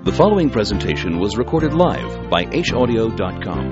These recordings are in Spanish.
The following presentation was recorded live by haudio.com.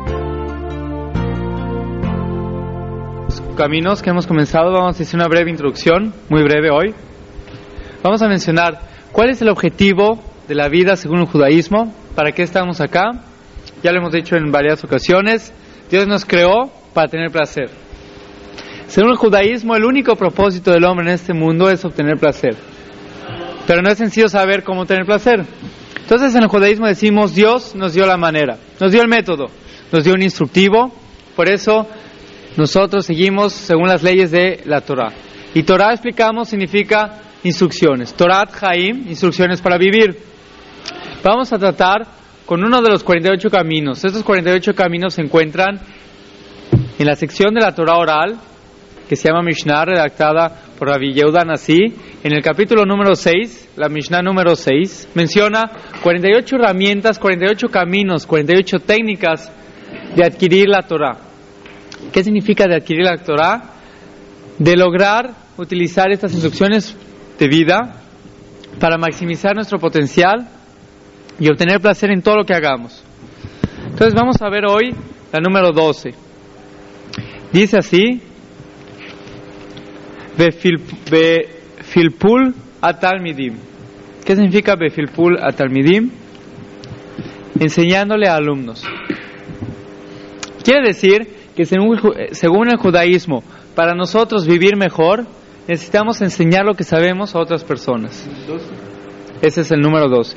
Caminos que hemos comenzado, vamos a hacer una breve introducción, muy breve hoy. Vamos a mencionar cuál es el objetivo de la vida según el judaísmo, para qué estamos acá. Ya lo hemos dicho en varias ocasiones, Dios nos creó para tener placer. Según el judaísmo, el único propósito del hombre en este mundo es obtener placer. Pero no es sencillo saber cómo tener placer. Entonces en el judaísmo decimos, Dios nos dio la manera, nos dio el método, nos dio un instructivo. Por eso nosotros seguimos según las leyes de la Torah. Y Torah, explicamos, significa instrucciones. Torat Haim, instrucciones para vivir. Vamos a tratar con uno de los 48 caminos. Estos 48 caminos se encuentran en la sección de la Torah oral, que se llama Mishnah, redactada por Rabbi Yehuda Nasi. En el capítulo número 6, la Mishnah número 6, menciona 48 herramientas, 48 caminos, 48 técnicas de adquirir la Torah. ¿Qué significa de adquirir la Torah? De lograr utilizar estas instrucciones de vida para maximizar nuestro potencial y obtener placer en todo lo que hagamos. Entonces vamos a ver hoy la número 12. Dice así: Befilpul atalmidim. ¿Qué significa Befilpul atalmidim? Enseñándole a alumnos. Quiere decir que según el judaísmo, para nosotros vivir mejor, necesitamos enseñar lo que sabemos a otras personas. Ese es el número 12.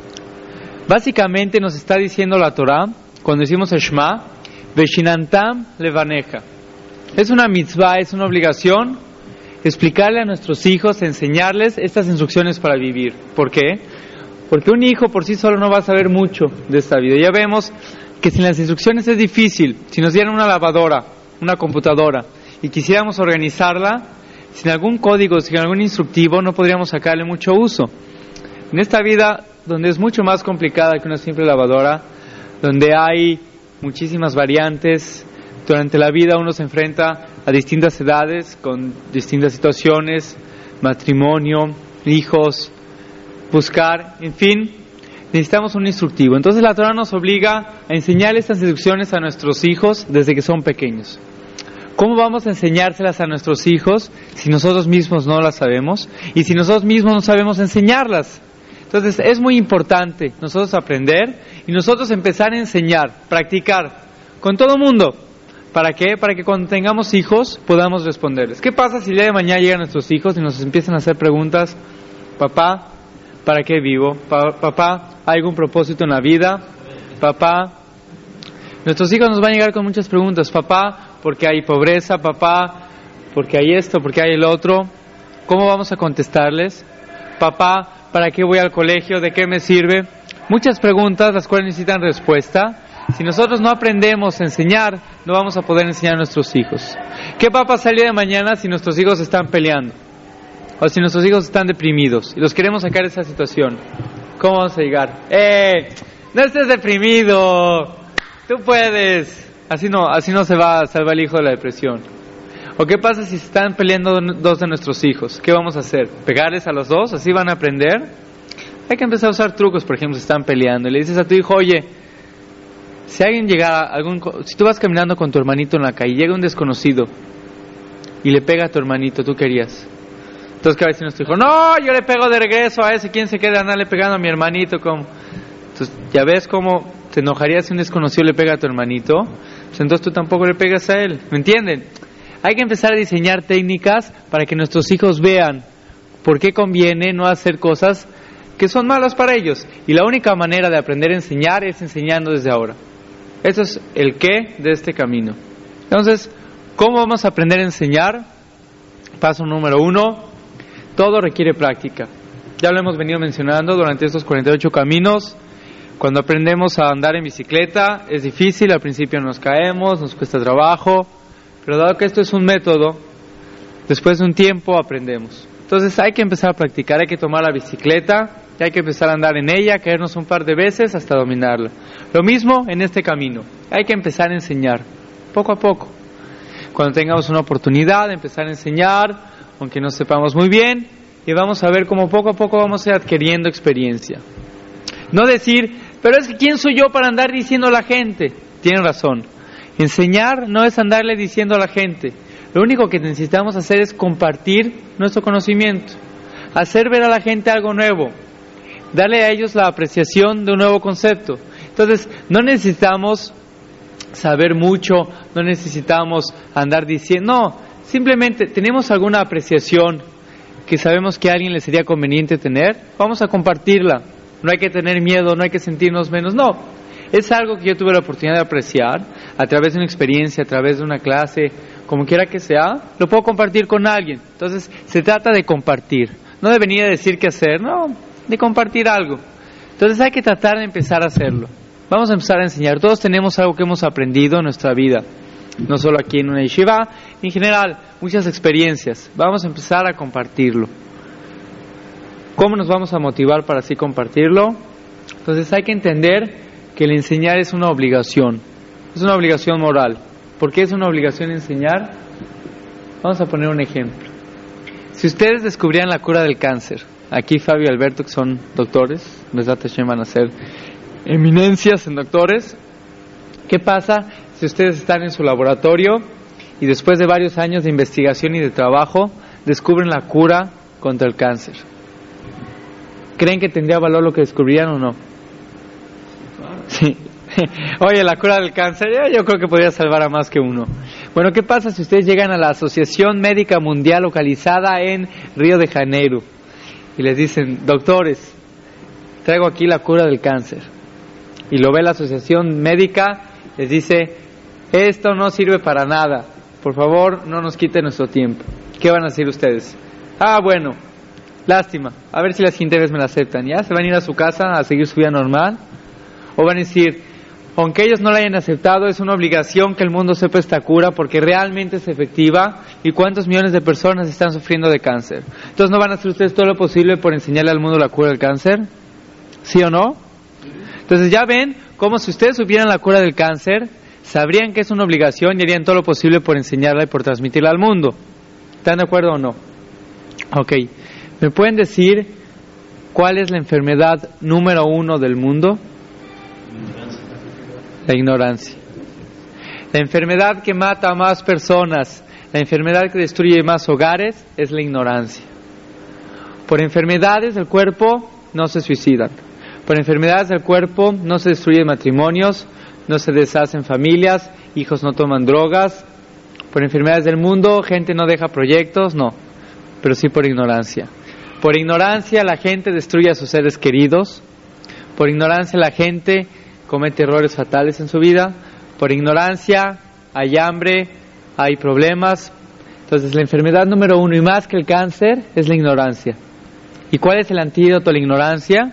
Básicamente nos está diciendo la Torah, cuando decimos el Shema, Veshinantam levaneja. Es una mitzvah, es una obligación explicarle a nuestros hijos, enseñarles estas instrucciones para vivir. ¿Por qué? Porque un hijo por sí solo no va a saber mucho de esta vida. Ya vemos que sin las instrucciones es difícil. Si nos dieran una lavadora, una computadora, y quisiéramos organizarla, sin algún código, sin algún instructivo, no podríamos sacarle mucho uso. En esta vida, donde es mucho más complicada que una simple lavadora, donde hay muchísimas variantes, durante la vida uno se enfrenta a distintas edades, con distintas situaciones, matrimonio, hijos, buscar, en fin, necesitamos un instructivo. Entonces la Torah nos obliga a enseñar estas instrucciones a nuestros hijos desde que son pequeños. ¿Cómo vamos a enseñárselas a nuestros hijos si nosotros mismos no las sabemos? Y si nosotros mismos no sabemos enseñarlas. Entonces es muy importante nosotros aprender y nosotros empezar a enseñar, practicar con todo el mundo. ¿Para qué? Para que cuando tengamos hijos podamos responderles. ¿Qué pasa si el día de mañana llegan nuestros hijos y nos empiezan a hacer preguntas? Papá, ¿para qué vivo? Papá, ¿hay algún propósito en la vida? Papá, nuestros hijos nos van a llegar con muchas preguntas. Papá, ¿por qué hay pobreza? Papá, ¿por qué hay esto? ¿Por qué hay el otro? ¿Cómo vamos a contestarles? Papá, ¿para qué voy al colegio? ¿De qué me sirve? Muchas preguntas las cuales necesitan respuesta. Si nosotros no aprendemos a enseñar, no vamos a poder enseñar a nuestros hijos. ¿Qué va a pasar el día de mañana si nuestros hijos están peleando? O si nuestros hijos están deprimidos y los queremos sacar de esa situación. ¿Cómo vamos a llegar? No estés deprimido, tú puedes. Así no se va a salvar el hijo de la depresión. ¿O qué pasa si están peleando dos de nuestros hijos? ¿Qué vamos a hacer? ¿Pegarles a los dos? ¿Así van a aprender? Hay que empezar a usar trucos. Por ejemplo, si están peleando y le dices a tu hijo: oye, si tú vas caminando con tu hermanito en la calle y llega un desconocido y le pega a tu hermanito, ¿tú querías? Entonces, ¿qué va a decir nuestro hijo? No, yo le pego de regreso a ese. ¿Quién se queda andarle pegando a mi hermanito? ¿Cómo? Entonces, ¿ya ves cómo te enojaría si un desconocido le pega a tu hermanito? Pues entonces tú tampoco le pegas a él. ¿Me entienden? Hay que empezar a diseñar técnicas para que nuestros hijos vean por qué conviene no hacer cosas que son malas para ellos. Y la única manera de aprender a enseñar es enseñando desde ahora. Eso es el qué de este camino. Entonces, ¿cómo vamos a aprender a enseñar? Paso número 1, todo requiere práctica. Ya lo hemos venido mencionando durante estos 48 caminos. Cuando aprendemos a andar en bicicleta, es difícil, al principio nos caemos, nos cuesta trabajo, pero dado que esto es un método, después de un tiempo aprendemos. Entonces hay que empezar a practicar, hay que tomar la bicicleta, y hay que empezar a andar en ella, caernos un par de veces hasta dominarla. Lo mismo en este camino, hay que empezar a enseñar, poco a poco. Cuando tengamos una oportunidad de empezar a enseñar, aunque no sepamos muy bien, y vamos a ver cómo poco a poco vamos a ir adquiriendo experiencia. No decir, pero es que ¿quién soy yo para andar diciendo a la gente? Tienen razón. Enseñar no es andarle diciendo a la gente. Lo único que necesitamos hacer es compartir nuestro conocimiento, hacer ver a la gente algo nuevo, darle a ellos la apreciación de un nuevo concepto. Entonces, no necesitamos saber mucho, no necesitamos andar diciendo, no, simplemente tenemos alguna apreciación que sabemos que a alguien le sería conveniente tener, vamos a compartirla. No hay que tener miedo, no hay que sentirnos menos, no. Es algo que yo tuve la oportunidad de apreciar a través de una experiencia, a través de una clase, como quiera que sea, lo puedo compartir con alguien. Entonces, se trata de compartir, no de venir a decir qué hacer, no, de compartir algo. Entonces hay que tratar de empezar a hacerlo. Vamos a empezar a enseñar. Todos tenemos algo que hemos aprendido en nuestra vida, no solo aquí en una yeshiva, en general, muchas experiencias. Vamos a empezar a compartirlo. ¿Cómo nos vamos a motivar para así compartirlo? Entonces hay que entender que el enseñar es una obligación moral. ¿Por qué es una obligación enseñar? Vamos a poner un ejemplo. Si ustedes descubrieran la cura del cáncer, aquí Fabio y Alberto, que son doctores, van a ser eminencias en doctores, ¿qué pasa si ustedes están en su laboratorio y después de varios años de investigación y de trabajo descubren la cura contra el cáncer? ¿Creen que tendría valor lo que descubrirían o no? Sí. Oye, la cura del cáncer, yo creo que podría salvar a más que uno. Bueno, ¿qué pasa si ustedes llegan a la Asociación Médica Mundial localizada en Río de Janeiro y les dicen, doctores, traigo aquí la cura del cáncer? Y lo ve la Asociación Médica, les dice, esto no sirve para nada, por favor no nos quiten nuestro tiempo. ¿Qué van a decir ustedes? Bueno, lástima, a ver si la siguiente vez me la aceptan. ¿Ya? ¿Se van a ir a su casa a seguir su vida normal? ¿O van a decir, aunque ellos no la hayan aceptado, es una obligación que el mundo sepa esta cura porque realmente es efectiva y cuántos millones de personas están sufriendo de cáncer? Entonces, ¿no van a hacer ustedes todo lo posible por enseñarle al mundo la cura del cáncer? ¿Sí o no? Entonces ya ven cómo si ustedes supieran la cura del cáncer, sabrían que es una obligación y harían todo lo posible por enseñarla y por transmitirla al mundo. ¿Están de acuerdo o no? Ok. ¿Me pueden decir cuál es la enfermedad número 1 del mundo? La ignorancia. La enfermedad que mata a más personas, la enfermedad que destruye más hogares, es la ignorancia. Por enfermedades del cuerpo no se suicidan. Por enfermedades del cuerpo no se destruyen matrimonios, no se deshacen familias, hijos no toman drogas. Por enfermedades del mundo, gente no deja proyectos, no, pero sí por ignorancia. Por ignorancia la gente destruye a sus seres queridos. Por ignorancia la gente comete errores fatales en su vida. Por ignorancia hay hambre, hay problemas. Entonces la enfermedad número 1 y más que el cáncer es la ignorancia. ¿Y cuál es el antídoto a la ignorancia?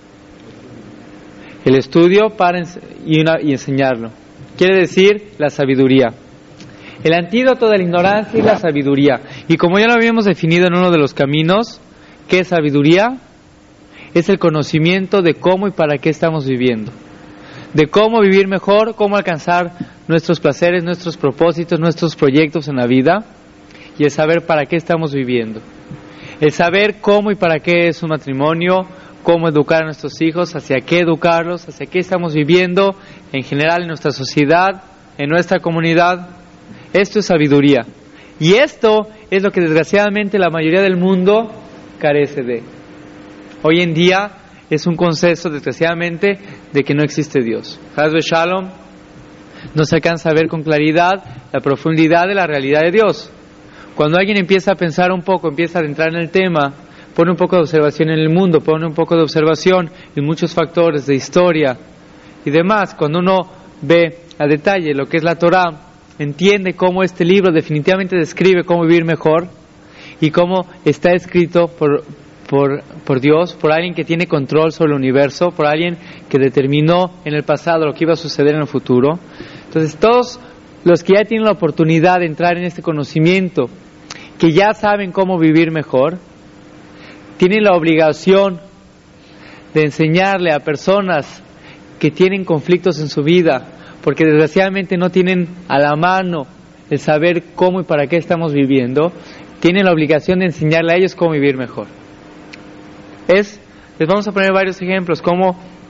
El estudio y enseñarlo. Quiere decir la sabiduría. El antídoto de la ignorancia es la sabiduría. Y como ya lo habíamos definido en uno de los caminos, ¿qué es sabiduría? Es el conocimiento de cómo y para qué estamos viviendo. De cómo vivir mejor, cómo alcanzar nuestros placeres, nuestros propósitos, nuestros proyectos en la vida. Y el saber para qué estamos viviendo. El saber cómo y para qué es un matrimonio, cómo educar a nuestros hijos, hacia qué educarlos, hacia qué estamos viviendo en general en nuestra sociedad, en nuestra comunidad. Esto es sabiduría. Y esto es lo que desgraciadamente la mayoría del mundo carece de. Hoy en día es un consenso, desgraciadamente, de que no existe Dios. Haz ve Shalom, no se alcanza a ver con claridad la profundidad de la realidad de Dios. Cuando alguien empieza a pensar un poco, empieza a entrar en el tema, pone un poco de observación en el mundo, pone un poco de observación en muchos factores de historia y demás, cuando uno ve a detalle lo que es la Torah, entiende cómo este libro definitivamente describe cómo vivir mejor y cómo está escrito por Dios, por alguien que tiene control sobre el universo, por alguien que determinó en el pasado lo que iba a suceder en el futuro. Entonces todos los que ya tienen la oportunidad de entrar en este conocimiento, que ya saben cómo vivir mejor, tienen la obligación de enseñarle a personas que tienen conflictos en su vida, porque desgraciadamente no tienen a la mano el saber cómo y para qué estamos viviendo, tienen la obligación de enseñarle a ellos cómo vivir mejor. Les vamos a poner varios ejemplos, como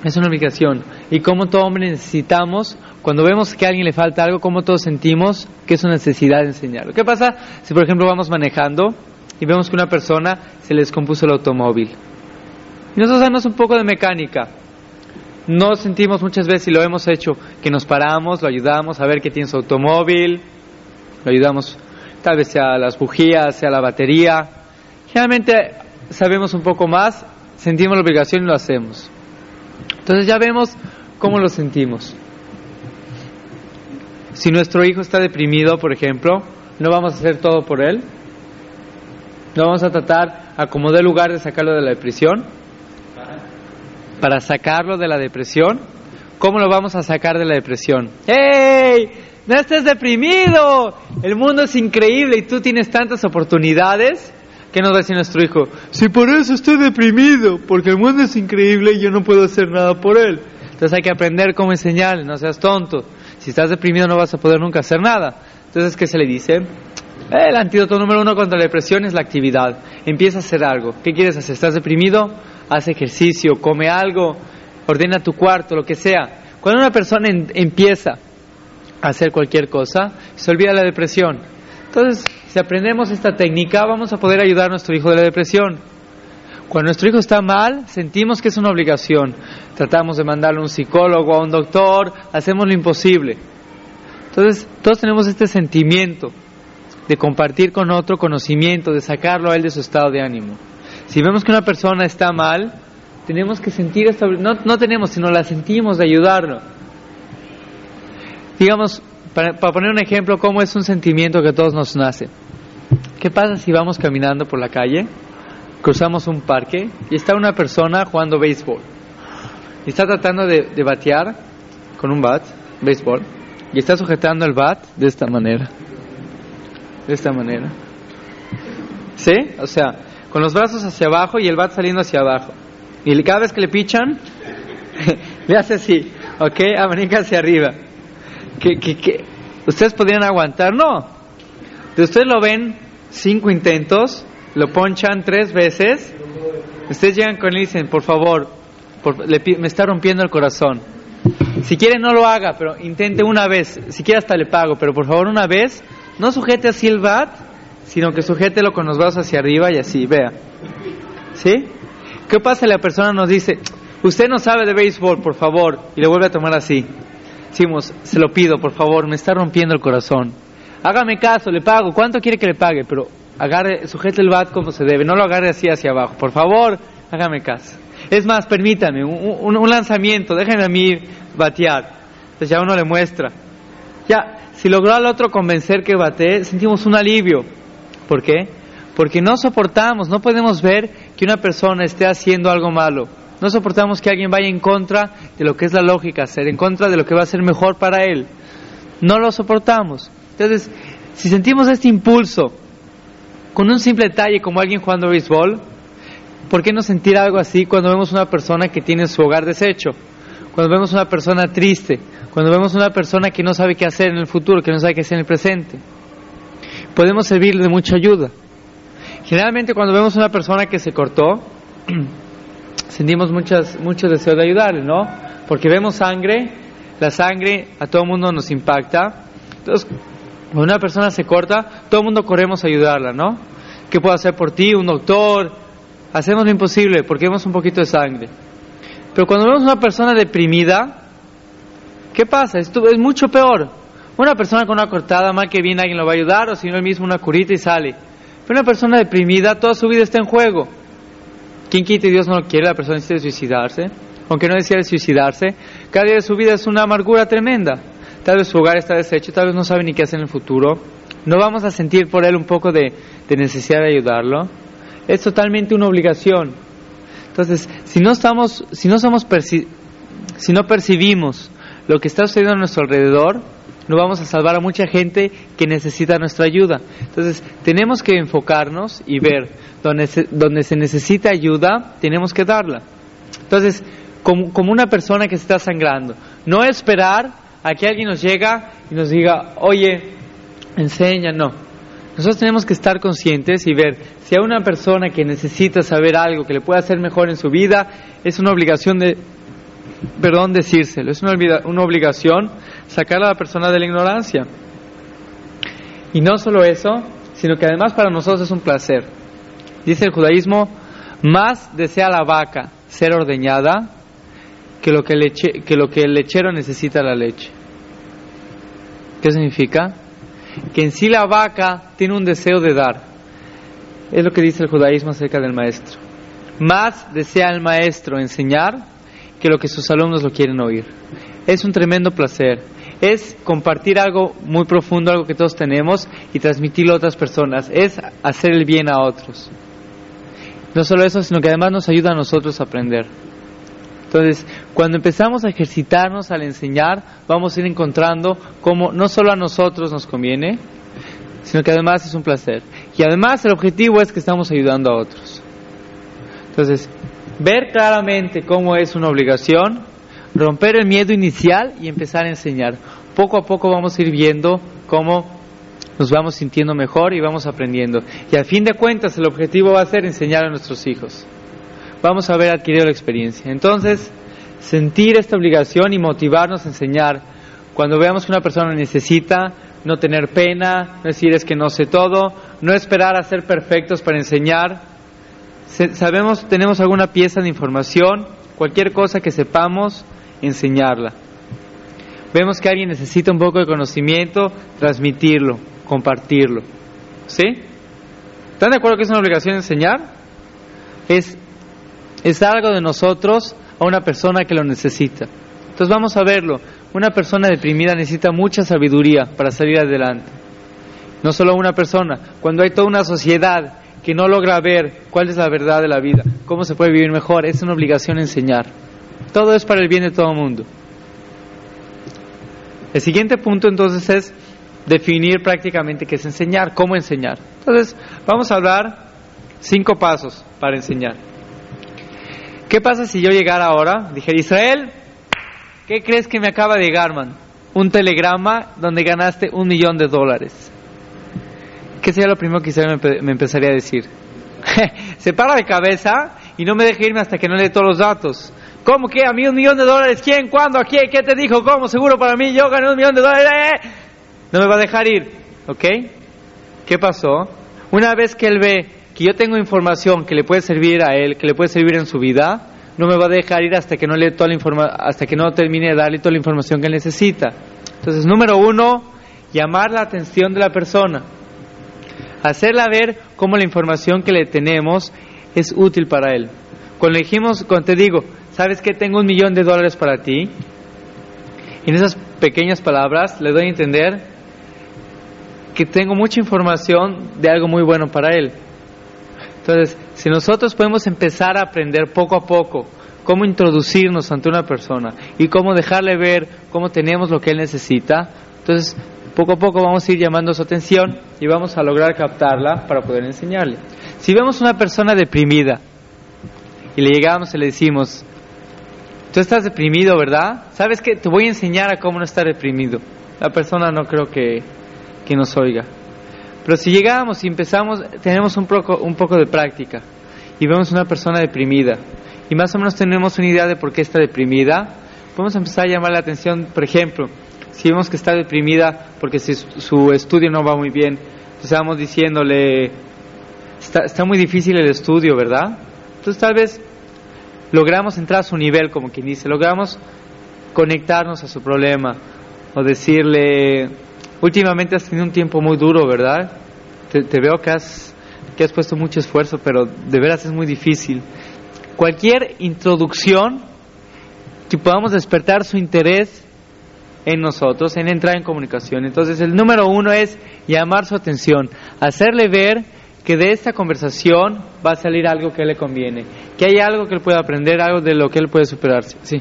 Es una obligación. Y como todo hombre necesitamos, cuando vemos que a alguien le falta algo, como todos sentimos que es una necesidad de enseñarlo. ¿Qué pasa si, por ejemplo, vamos manejando y vemos que a una persona se le descompuso el automóvil? Y nosotros sabemos un poco de mecánica. No sentimos muchas veces, y lo hemos hecho, que nos paramos, lo ayudamos a ver qué tiene su automóvil, lo ayudamos, tal vez sea las bujías, sea la batería. Generalmente sabemos un poco más, sentimos la obligación y lo hacemos. Entonces ya vemos cómo lo sentimos. Si nuestro hijo está deprimido, por ejemplo, no vamos a hacer todo por él. No vamos a tratar a como dé lugar de sacarlo de la depresión. Para sacarlo de la depresión. ¿Cómo lo vamos a sacar de la depresión? ¡Hey! ¡No estés deprimido! El mundo es increíble y tú tienes tantas oportunidades. ¿Qué nos va a decir nuestro hijo? Si por eso estoy deprimido, porque el mundo es increíble y yo no puedo hacer nada por él. Entonces hay que aprender cómo enseñarle, no seas tonto. Si estás deprimido no vas a poder nunca hacer nada. Entonces, ¿qué se le dice? El antídoto número 1 contra la depresión es la actividad. Empieza a hacer algo. ¿Qué quieres hacer? ¿Estás deprimido? Haz ejercicio, come algo, ordena tu cuarto, lo que sea. Cuando una persona empieza a hacer cualquier cosa, se olvida la depresión. Entonces, si aprendemos esta técnica, vamos a poder ayudar a nuestro hijo de la depresión. Cuando nuestro hijo está mal, sentimos que es una obligación. Tratamos de mandarle a un psicólogo, a un doctor, hacemos lo imposible. Entonces, todos tenemos este sentimiento de compartir con otro conocimiento, de sacarlo a él de su estado de ánimo. Si vemos que una persona está mal, tenemos que sentir esta... No tenemos, sino la sentimos de ayudarlo. Digamos, para poner un ejemplo, cómo es un sentimiento que a todos nos nace. ¿Qué pasa si vamos caminando por la calle, cruzamos un parque y está una persona jugando béisbol? Y está tratando de batear con un bat, béisbol, y está sujetando el bat de esta manera. De esta manera. ¿Sí? O sea, con los brazos hacia abajo y el bat saliendo hacia abajo. Y cada vez que le pichan, le hace así, ¿ok? Abanica hacia arriba. ¿Qué? ¿Ustedes podrían aguantar? No. Ustedes lo ven 5 intentos, lo ponchan 3 veces. Ustedes llegan con él y dicen, por favor, me está rompiendo el corazón. Si quiere no lo haga, pero intente una vez. Si quiere hasta le pago, pero por favor una vez, no sujete así el bat, sino que sujételo con los brazos hacia arriba y así, vea. ¿Sí? ¿Qué pasa si la persona nos dice, usted no sabe de béisbol, por favor, y le vuelve a tomar así? Decimos, se lo pido, por favor, me está rompiendo el corazón. Hágame caso, le pago. ¿Cuánto quiere que le pague? Pero sujete el bat como se debe, no lo agarre así hacia abajo. Por favor, hágame caso. Es más, permítame, un lanzamiento, déjenme a mí batear. Entonces ya uno le muestra. Ya, si logró al otro convencer que batee, sentimos un alivio. ¿Por qué? Porque no soportamos, no podemos ver que una persona esté haciendo algo malo. No soportamos que alguien vaya en contra de lo que es la lógica hacer, en contra de lo que va a ser mejor para él. No lo soportamos. Entonces, si sentimos este impulso con un simple detalle como alguien jugando béisbol, ¿por qué no sentir algo así cuando vemos una persona que tiene su hogar deshecho? Cuando vemos una persona triste, cuando vemos una persona que no sabe qué hacer en el futuro, que no sabe qué hacer en el presente. Podemos servirle de mucha ayuda. Generalmente cuando vemos una persona que se cortó, sentimos mucho deseo de ayudarle, ¿no? Porque vemos sangre, la sangre a todo el mundo nos impacta. Entonces, cuando una persona se corta, todo el mundo corremos a ayudarla, ¿no? ¿Qué puedo hacer por ti? Un doctor. Hacemos lo imposible porque vemos un poquito de sangre. Pero cuando vemos una persona deprimida, ¿qué pasa? Esto es mucho peor. Una persona con una cortada, mal que bien alguien lo va a ayudar, o si no él mismo una curita y sale. Pero una persona deprimida, toda su vida está en juego. ¿Quién quita y Dios no lo quiere? La persona necesita suicidarse. Aunque no decida suicidarse, cada día de su vida es una amargura tremenda. Tal vez su hogar está deshecho, tal vez no sabe ni qué hacer en el futuro. No vamos a sentir por él un poco de necesidad de ayudarlo. Es totalmente una obligación. Entonces, si no percibimos lo que está sucediendo a nuestro alrededor, no vamos a salvar a mucha gente que necesita nuestra ayuda. Entonces, tenemos que enfocarnos y ver donde se necesita ayuda, tenemos que darla. Entonces, como una persona que se está sangrando, no esperar a que alguien nos llegue y nos diga, oye, enseña, no. Nosotros tenemos que estar conscientes y ver si hay una persona que necesita saber algo que le pueda hacer mejor en su vida, es una obligación de decírselo. Es una obligación sacar a la persona de la ignorancia. Y no solo eso, sino que además para nosotros es un placer. Dice el judaísmo, más desea la vaca ser ordeñada que lo que el lechero necesita la leche. ¿Qué significa? Que en sí la vaca tiene un deseo de dar. Es lo que dice el judaísmo acerca del maestro. Más desea el maestro enseñar que lo que sus alumnos lo quieren oír. Es un tremendo placer. Es compartir algo muy profundo, algo que todos tenemos, y transmitirlo a otras personas. Es hacer el bien a otros. No solo eso, sino que además nos ayuda a nosotros a aprender. Entonces, cuando empezamos a ejercitarnos al enseñar, vamos a ir encontrando cómo no solo a nosotros nos conviene, sino que además es un placer. Y además el objetivo es que estamos ayudando a otros. Entonces, ver claramente cómo es una obligación, romper el miedo inicial y empezar a enseñar. Poco a poco vamos a ir viendo cómo nos vamos sintiendo mejor y vamos aprendiendo. Y al fin de cuentas el objetivo va a ser enseñar a nuestros hijos. Vamos a haber adquirido la experiencia. Entonces, sentir esta obligación y motivarnos a enseñar. Cuando veamos que una persona necesita, no tener pena, no decir es que no sé todo, no esperar a ser perfectos para enseñar. Sabemos, tenemos alguna pieza de información, cualquier cosa que sepamos, enseñarla. Vemos que alguien necesita un poco de conocimiento, transmitirlo, compartirlo. ¿Sí? ¿Están de acuerdo que es una obligación enseñar? Es algo de nosotros a una persona que lo necesita. Entonces vamos a verlo. Una persona deprimida necesita mucha sabiduría para salir adelante. No solo una persona. Cuando hay toda una sociedad que no logra ver cuál es la verdad de la vida, cómo se puede vivir mejor, es una obligación enseñar. Todo es para el bien de todo el mundo. El siguiente punto entonces es definir prácticamente qué es enseñar, cómo enseñar. Entonces vamos a hablar 5 pasos para enseñar. ¿Qué pasa si yo llegara ahora, dijera, Israel, ¿qué crees que me acaba de llegar, man? Un telegrama donde ganaste $1,000,000. ¿Qué sería lo primero que Israel me empezaría a decir? Se para de cabeza y no me deja irme hasta que no le dé todos los datos. ¿Cómo que? ¿A mí $1,000,000? ¿Quién? ¿Cuándo? ¿A quién? ¿Qué te dijo? ¿Cómo? ¿Seguro para mí? Yo gané $1,000,000. No me va a dejar ir. ¿Ok? ¿Qué pasó? Una vez que él ve que yo tengo información que le puede servir a él, que le puede servir en su vida, no me va a dejar ir hasta que no le hasta que no termine de darle toda la información que él necesita. Entonces, número 1, llamar la atención de la persona. Hacerla ver cómo la información que le tenemos es útil para él. Cuando te digo, ¿sabes qué? Tengo $1,000,000 para ti. Y en esas pequeñas palabras le doy a entender que tengo mucha información de algo muy bueno para él. Entonces, si nosotros podemos empezar a aprender poco a poco cómo introducirnos ante una persona y cómo dejarle ver cómo tenemos lo que él necesita, entonces poco a poco vamos a ir llamando su atención y vamos a lograr captarla para poder enseñarle. Si vemos una persona deprimida y le llegamos y le decimos, tú estás deprimido, ¿verdad? ¿Sabes qué? Te voy a enseñar a cómo no estar deprimido. La persona no creo que nos oiga. Pero si llegamos y tenemos un poco de práctica y vemos una persona deprimida y más o menos tenemos una idea de por qué está deprimida, podemos empezar a llamar la atención. Por ejemplo, si vemos que está deprimida porque su estudio no va muy bien, entonces vamos diciéndole, está muy difícil el estudio, ¿verdad? Entonces tal vez logramos entrar a su nivel, como quien dice, logramos conectarnos a su problema o decirle, últimamente has tenido un tiempo muy duro, ¿verdad? Te veo que has puesto mucho esfuerzo, pero de veras es muy difícil. Cualquier introducción que podamos despertar su interés en nosotros, en entrar en comunicación. Entonces el número 1 es llamar su atención, hacerle ver que de esta conversación va a salir algo que le conviene, que hay algo que él puede aprender, algo de lo que él puede superarse. Sí.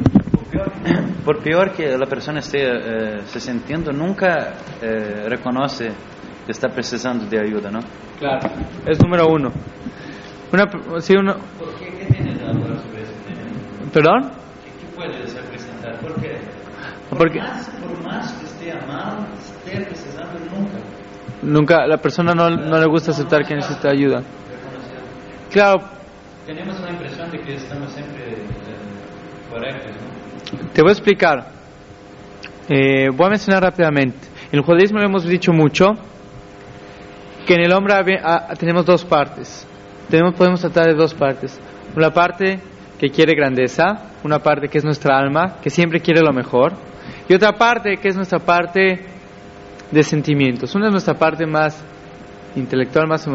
Por peor que la persona esté se sintiendo, nunca reconoce que está precisando de ayuda, ¿no? Claro, es número 1. ¿Por qué? ¿Qué tienes de hablar sobre ese tema? ¿Perdón? ¿Qué puede representar? ¿Por qué? Porque Por más que esté amado, esté precisando nunca la persona no le gusta aceptar que necesita ayuda. Claro. Tenemos la impresión de que estamos siempre Correcto. Te voy a explicar. Voy a mencionar rápidamente. En el judaísmo lo hemos dicho mucho, que en el hombre tenemos dos partes. Podemos tratar de dos partes. Una parte que quiere grandeza, una parte que es nuestra alma, que siempre quiere lo mejor, y otra parte que es nuestra parte de sentimientos. Una es nuestra parte más intelectual, más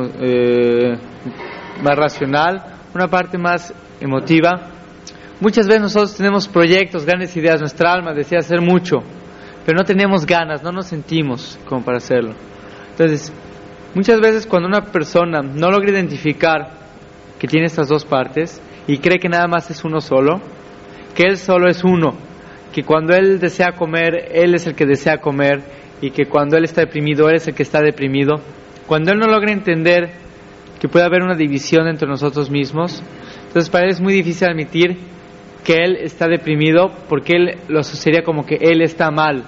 racional, una parte más emotiva. Muchas veces nosotros tenemos proyectos, grandes ideas, nuestra alma desea hacer mucho, pero no tenemos ganas, no nos sentimos como para hacerlo. Entonces, muchas veces cuando una persona no logra identificar que tiene estas dos partes y cree que nada más es uno solo, que él solo es uno, que cuando él desea comer, él es el que desea comer, y que cuando él está deprimido, él es el que está deprimido, cuando él no logra entender que puede haber una división entre nosotros mismos, entonces para él es muy difícil admitir que él está deprimido, porque él lo asociaría como que él está mal,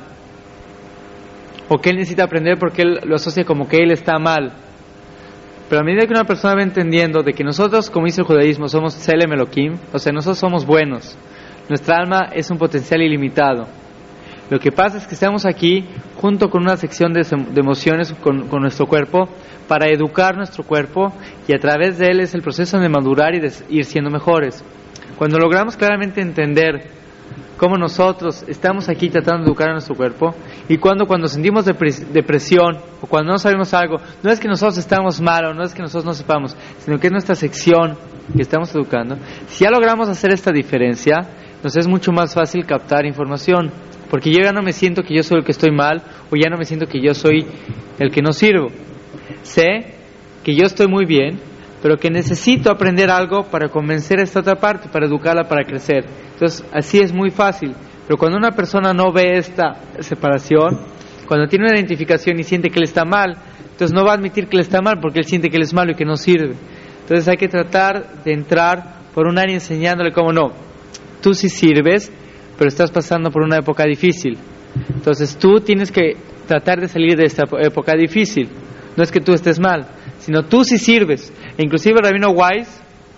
o que él necesita aprender porque él lo asocia como que él está mal. Pero a medida que una persona va entendiendo de que nosotros, como dice el judaísmo, somos Tselem Elohim, o sea, nosotros somos buenos, nuestra alma es un potencial ilimitado. Lo que pasa es que estamos aquí junto con una sección de emociones con nuestro cuerpo para educar nuestro cuerpo, y a través de él es el proceso de madurar y de ir siendo mejores. Cuando logramos claramente entender cómo nosotros estamos aquí tratando de educar a nuestro cuerpo, y cuando sentimos depresión o cuando no sabemos algo, no es que nosotros estamos mal o no es que nosotros no sepamos, sino que es nuestra sección que estamos educando. Si ya logramos hacer esta diferencia, nos es mucho más fácil captar información, porque yo ya no me siento que yo soy el que estoy mal, o ya no me siento que yo soy el que no sirvo. Sé que yo estoy muy bien, pero que necesito aprender algo para convencer a esta otra parte, para educarla, para crecer. Entonces, así es muy fácil. Pero cuando una persona no ve esta separación, cuando tiene una identificación y siente que él está mal, entonces no va a admitir que él está mal, porque él siente que él es malo y que no sirve. Entonces hay que tratar de entrar por un área enseñándole cómo no. Tú sí sirves, pero estás pasando por una época difícil. Entonces tú tienes que tratar de salir de esta época difícil. No es que tú estés mal, sino tú sí sirves. E inclusive el Rabino Weiss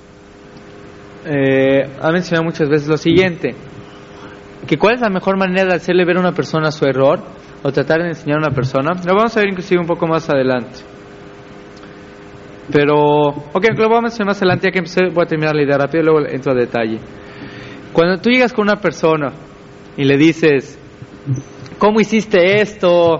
ha mencionado muchas veces lo siguiente, que cuál es la mejor manera de hacerle ver a una persona su error, o tratar de enseñar a una persona. Lo vamos a ver inclusive un poco más adelante. Pero, lo voy a mencionar más adelante, ya que empecé, voy a terminar la idea rápido y luego entro a detalle. Cuando tú llegas con una persona y le dices, ¿cómo hiciste esto?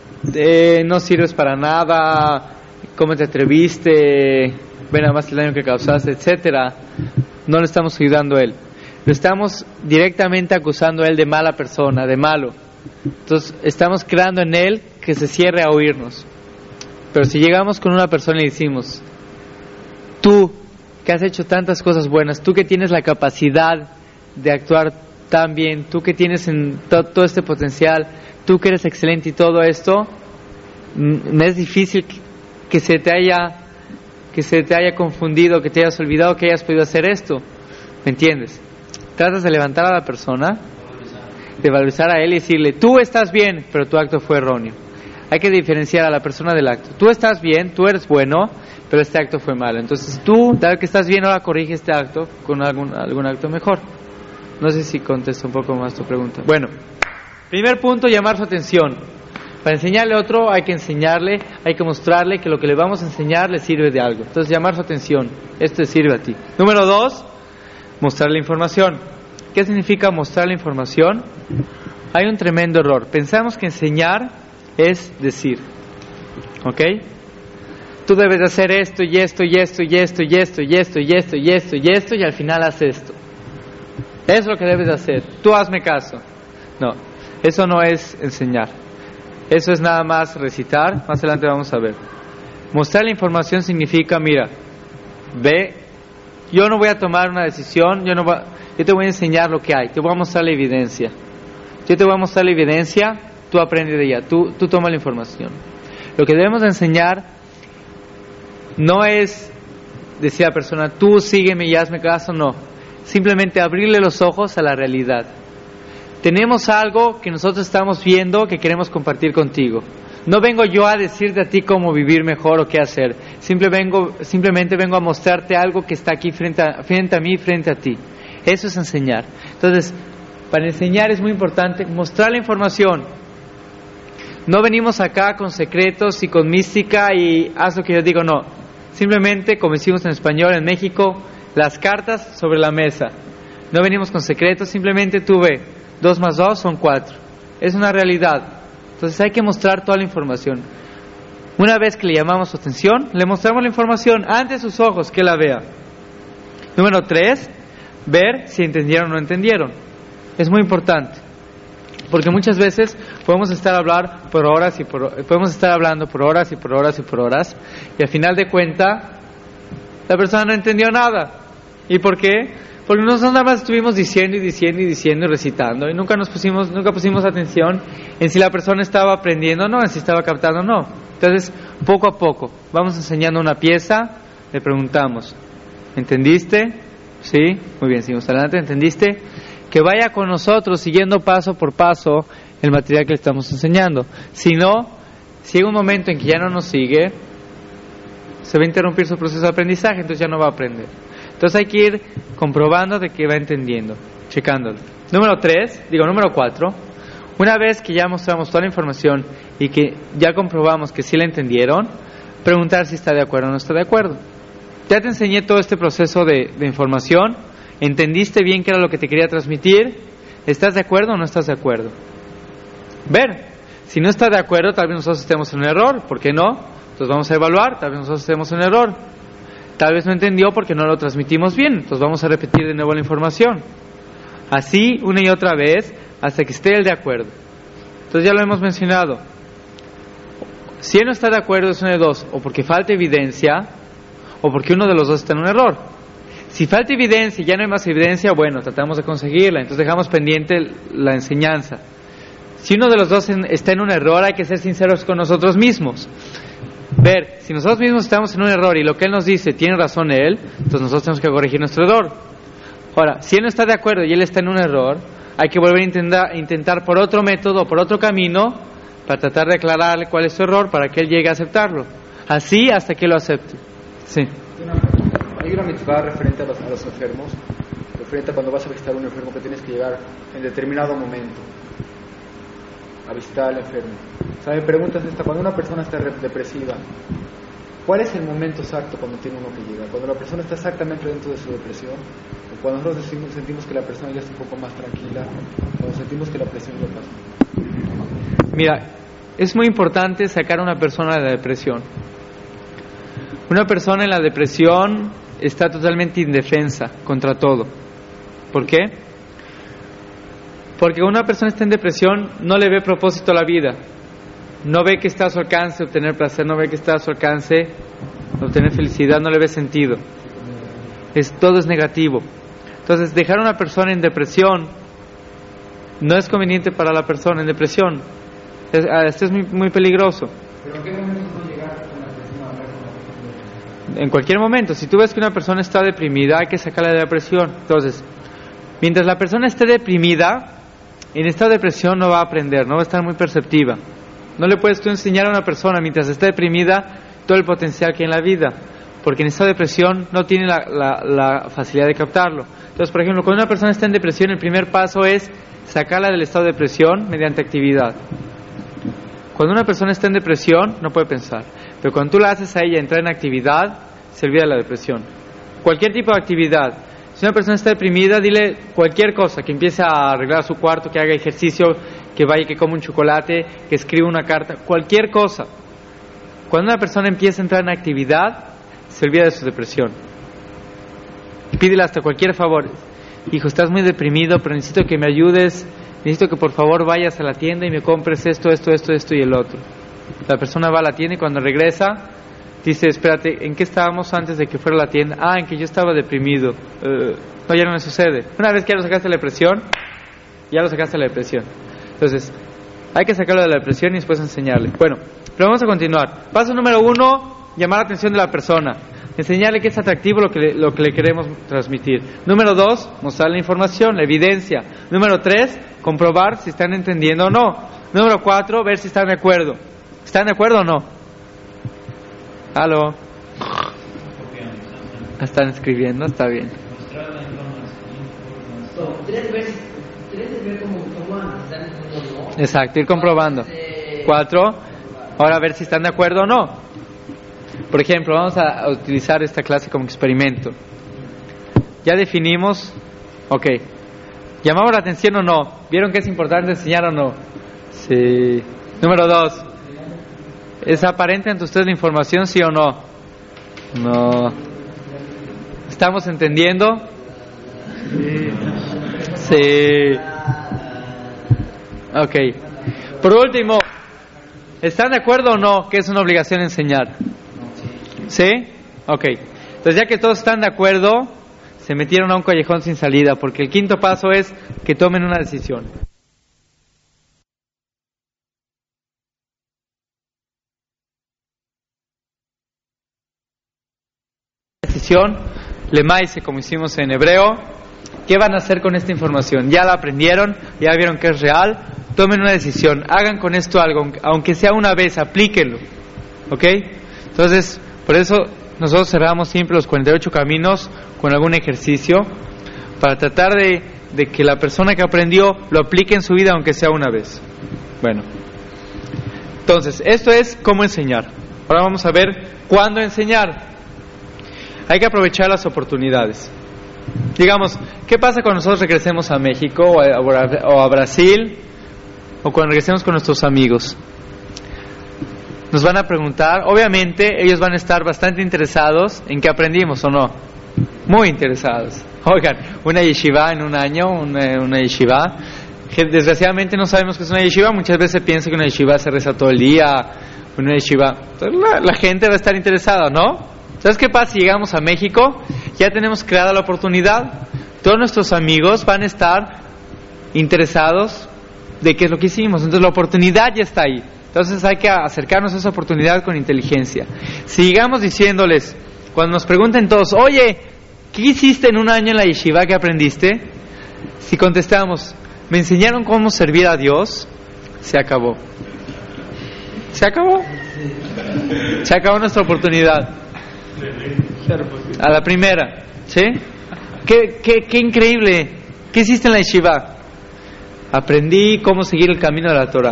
No sirves para nada, ¿cómo te atreviste? Ven a más el daño que causaste, etcétera. No le estamos ayudando a él, lo estamos directamente acusando a él de mala persona, de malo. Entonces estamos creando en él que se cierre a oírnos. Pero si llegamos con una persona y le decimos, tú que has hecho tantas cosas buenas, tú que tienes la capacidad de actuar tan bien, tú que tienes todo este potencial, tú que eres excelente y todo esto, me es difícil que se te haya confundido, que te hayas olvidado que hayas podido hacer esto. ¿Me entiendes? Tratas de levantar a la persona, de valorizar a él y decirle, tú estás bien, pero tu acto fue erróneo. Hay que diferenciar a la persona del acto. Tú estás bien, tú eres bueno, pero este acto fue malo. Entonces tú, dado que estás bien, ahora corrige este acto con algún acto mejor. No sé si contesto un poco más tu pregunta. Bueno, primer punto, llamar su atención. Para enseñarle a otro hay que enseñarle, hay que mostrarle que lo que le vamos a enseñar le sirve de algo. Entonces llamar su atención, esto te sirve a ti. Número 2, mostrar la información. ¿Qué significa mostrar la información? Hay un tremendo error. Pensamos que enseñar es decir, ¿ok? Tú debes de hacer esto y esto y esto y esto y esto y esto y esto y esto y esto y al final haz esto. Eso es lo que debes de hacer. Tú hazme caso. No, eso no es enseñar. Eso es nada más recitar. Más adelante vamos a ver. Mostrar la información significa, mira, ve, yo no voy a tomar una decisión, yo te voy a enseñar lo que hay, te voy a mostrar la evidencia. Yo te voy a mostrar la evidencia, tú aprendes de ella, tú toma la información. Lo que debemos enseñar no es decir a la persona, tú sígueme y hazme caso, no. Simplemente abrirle los ojos a la realidad. Tenemos algo que nosotros estamos viendo que queremos compartir contigo. No vengo yo a decirte a ti cómo vivir mejor o qué hacer. Simplemente vengo a mostrarte algo que está aquí frente a mí, frente a ti. Eso es enseñar. Entonces, para enseñar es muy importante mostrar la información. No venimos acá con secretos y con mística y haz lo que yo digo, no. Simplemente, como decimos en español en México, las cartas sobre la mesa. No venimos con secretos, simplemente tú ve, 2 más 2 son 4. Es una realidad. Entonces hay que mostrar toda la información. Una vez que le llamamos su atención, le mostramos la información ante sus ojos, que la vea. Número 3, ver si entendieron o no entendieron. Es muy importante, porque muchas veces podemos estar hablando por horas y al final de cuenta la persona no entendió nada. ¿Y por qué? Porque nosotros nada más estuvimos diciendo y recitando y nunca pusimos atención en si la persona estaba aprendiendo o no, en si estaba captando o no. Entonces, poco a poco, vamos enseñando una pieza, le preguntamos, ¿entendiste? Sí, muy bien, seguimos adelante, ¿entendiste? Que vaya con nosotros siguiendo paso por paso el material que le estamos enseñando. Si no, si llega un momento en que ya no nos sigue, se va a interrumpir su proceso de aprendizaje, entonces ya no va a aprender. Entonces hay que ir comprobando de que va entendiendo, checándolo. Número 4, una vez que ya mostramos toda la información y que ya comprobamos que sí la entendieron, preguntar si está de acuerdo o no está de acuerdo. Ya te enseñé todo este proceso de información, ¿entendiste bien qué era lo que te quería transmitir? ¿Estás de acuerdo o no estás de acuerdo? Ver, si no está de acuerdo, tal vez nosotros estemos en un error, ¿por qué no? Entonces vamos a evaluar, tal vez nosotros estemos en un error. Tal vez no entendió porque no lo transmitimos bien, entonces vamos a repetir de nuevo la información. Así, una y otra vez, hasta que esté él de acuerdo. Entonces ya lo hemos mencionado. Si él no está de acuerdo es una de dos, o porque falta evidencia, o porque uno de los dos está en un error. Si falta evidencia y ya no hay más evidencia, bueno, tratamos de conseguirla, entonces dejamos pendiente la enseñanza. Si uno de los dos está en un error, hay que ser sinceros con nosotros mismos. Ver, si nosotros mismos estamos en un error y lo que él nos dice tiene razón él, entonces nosotros tenemos que corregir nuestro error. Ahora, si él no está de acuerdo y él está en un error, hay que volver a intentar por otro método, por otro camino, para tratar de aclararle cuál es su error, para que él llegue a aceptarlo. Así hasta que lo acepte. Sí. Hay una mitzvah referente a los enfermos, referente a cuando vas a visitar a un enfermo, que tienes que llegar en determinado momento a visitar al enfermo. O sea, mi pregunta es esta: cuando una persona está depresiva, ¿cuál es el momento exacto cuando tiene uno que llegar? ¿Cuando la persona está exactamente dentro de su depresión? ¿O cuando nosotros sentimos que la persona ya está un poco más tranquila? ¿Cuando sentimos que la presión ya pasó? Mira, es muy importante sacar a una persona de la depresión. Una persona en la depresión está totalmente indefensa contra todo. ¿Por qué? Porque cuando una persona está en depresión no le ve propósito a la vida. No ve que está a su alcance obtener placer, no ve que está a su alcance obtener felicidad, no le ve sentido. Todo es negativo. Entonces, dejar a una persona en depresión no es conveniente para la persona en depresión. Esto es muy, muy peligroso. ¿Pero en qué momento puede llegar una persona a hablar con la persona? En cualquier momento. Si tú ves que una persona está deprimida, hay que sacarla de la depresión. Entonces, mientras la persona esté deprimida, en estado de depresión no va a aprender, no va a estar muy perceptiva. No le puedes tú enseñar a una persona mientras está deprimida todo el potencial que hay en la vida, porque en estado de depresión no tiene la facilidad de captarlo. Entonces, por ejemplo, cuando una persona está en depresión, el primer paso es sacarla del estado de depresión mediante actividad. Cuando una persona está en depresión, no puede pensar, pero cuando tú la haces a ella entrar en actividad, se olvida de la depresión. Cualquier tipo de actividad. Si una persona está deprimida, dile cualquier cosa, que empiece a arreglar su cuarto, que haga ejercicio, que vaya, que coma un chocolate, que escriba una carta, cualquier cosa. Cuando una persona empieza a entrar en actividad, se olvida de su depresión. Pídele hasta cualquier favor. Hijo, estás muy deprimido, pero necesito que me ayudes, necesito que por favor vayas a la tienda y me compres esto y el otro. La persona va a la tienda y cuando regresa, dice, espérate, ¿en qué estábamos antes de que fuera a la tienda? En que yo estaba deprimido. No, ya no me sucede. Una vez que ya lo sacaste de la depresión, ya lo sacaste de la depresión. Entonces, hay que sacarlo de la depresión y después enseñarle. Bueno, pero vamos a continuar. Paso número 1, llamar la atención de la persona. Enseñarle que es atractivo lo que le queremos transmitir. Número 2, mostrar la información, la evidencia. Número 3, comprobar si están entendiendo o no. Número 4, ver si están de acuerdo. ¿Están de acuerdo o no? ¿Aló? ¿Están escribiendo? Está bien. 3 veces ver cómo están diciendo no. Exacto, ir comprobando. 4, ahora a ver si están de acuerdo o no. Por ejemplo, vamos a utilizar esta clase como experimento. Ya definimos, ok, ¿llamamos la atención o no? ¿Vieron que es importante enseñar o no? Sí. Número 2, ¿es aparente ante ustedes la información, sí o no? No. ¿Estamos entendiendo? Sí. Ok. Por último, ¿están de acuerdo o no que es una obligación enseñar? ¿Sí? Ok. Entonces, ya que todos están de acuerdo, se metieron a un callejón sin salida, porque el 5º paso es que tomen una decisión. Decisión, lemaise, como hicimos en hebreo. ¿Qué van a hacer con esta información? Ya la aprendieron, ya vieron que es real. Tomen una decisión, hagan con esto algo, aunque sea una vez, aplíquenlo. ¿Ok? Entonces, por eso nosotros cerramos siempre los 48 caminos con algún ejercicio para tratar de que la persona que aprendió lo aplique en su vida, aunque sea una vez. Bueno, entonces, esto es cómo enseñar. Ahora vamos a ver cuándo enseñar. Hay que aprovechar las oportunidades. Digamos, ¿qué pasa cuando nosotros regresemos a México o a Brasil, o cuando regresemos con nuestros amigos? Nos van a preguntar, obviamente ellos van a estar bastante interesados en qué aprendimos o no. Muy interesados. Oigan, una yeshiva en un año, una yeshiva, que desgraciadamente no sabemos qué es una yeshiva. Muchas veces se piensa que una yeshiva se reza todo el día, una yeshiva. Entonces la gente va a estar interesada, ¿no? ¿Sabes qué pasa si llegamos a México? Ya tenemos creada la oportunidad. Todos nuestros amigos van a estar interesados de qué es lo que hicimos. Entonces la oportunidad ya está ahí. Entonces hay que acercarnos a esa oportunidad con inteligencia. Si llegamos diciéndoles, cuando nos pregunten todos, oye, ¿qué hiciste en un año en la yeshiva que aprendiste? Si contestamos, me enseñaron cómo servir a Dios, se acabó. Se acabó. Se acabó nuestra oportunidad. A la primera, ¿sí? Qué increíble. ¿Qué hiciste en la yeshiva? Aprendí cómo seguir el camino de la Torah.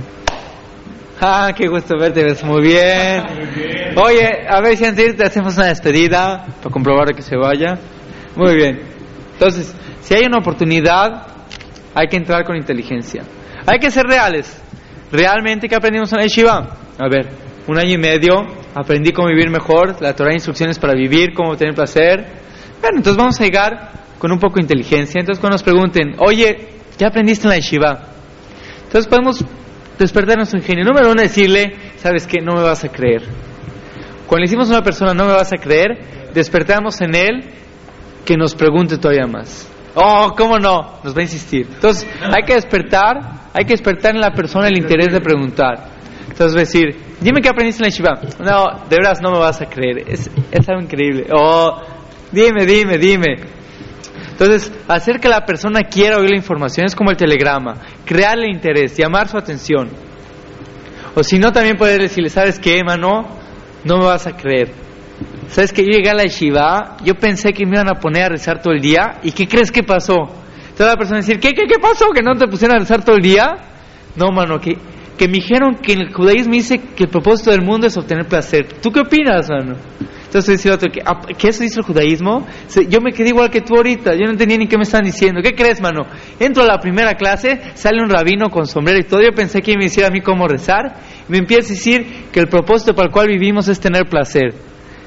Ah, qué gusto verte, ves muy bien. Oye, a ver si antes de irte hacemos una despedida para comprobar que se vaya. Muy bien. Entonces, si hay una oportunidad, hay que entrar con inteligencia. Hay que ser reales. ¿Realmente qué aprendimos en la yeshiva? A ver, 1 año y medio aprendí cómo vivir mejor, la Torah, instrucciones para vivir, cómo tener placer. Bueno, entonces vamos a llegar con un poco de inteligencia. Entonces cuando nos pregunten, oye, ¿ya aprendiste en la yeshiva? Entonces podemos despertar nuestro ingenio. Número 1, decirle, ¿sabes qué? No me vas a creer. Cuando le decimos a una persona, no me vas a creer, despertamos en él que nos pregunte todavía más. Oh, ¿cómo no? Nos va a insistir. Entonces hay que despertar en la persona el interés de preguntar. Entonces decir, dime qué aprendiste en la yeshiva. No, de veras no me vas a creer. Es algo increíble. Oh, dime. Entonces, hacer que la persona quiera oír la información es como el telegrama. Crearle interés, llamar su atención. O si no, también poder decirle, ¿sabes qué, hermano? No me vas a creer. ¿Sabes que yo llegué a la yeshiva? Yo pensé que me iban a poner a rezar todo el día. ¿Y qué crees que pasó? Entonces la persona decir, ¿qué pasó? ¿Que no te pusieron a rezar todo el día? No, mano, que me dijeron que en el judaísmo dice que el propósito del mundo es obtener placer. ¿Tú qué opinas, mano? Entonces dice otro, ¿qué eso dice el judaísmo? Yo me quedé igual que tú ahorita, yo no entendía ni qué me están diciendo. ¿Qué crees, mano? Entro a la primera clase, sale un rabino con sombrero y todo, yo pensé que me hiciera a mí cómo rezar, y me empieza a decir que el propósito para el cual vivimos es tener placer.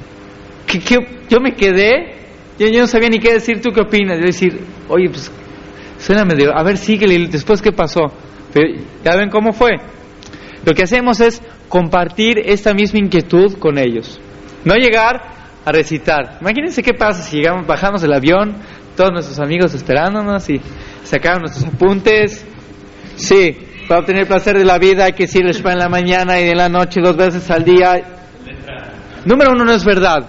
Yo me quedé, yo no sabía ni qué decir. ¿Tú qué opinas? Yo decir, oye, pues suena medio, a ver, síguele, y después ¿qué pasó? Pero ya ven cómo fue. Lo que hacemos es compartir esta misma inquietud con ellos. No llegar a recitar. Imagínense qué pasa si bajamos del avión, todos nuestros amigos esperándonos y sacaron nuestros apuntes. Sí, para obtener el placer de la vida hay que decir el Shema en la mañana y en la noche 2 veces al día. Número 1, no es verdad.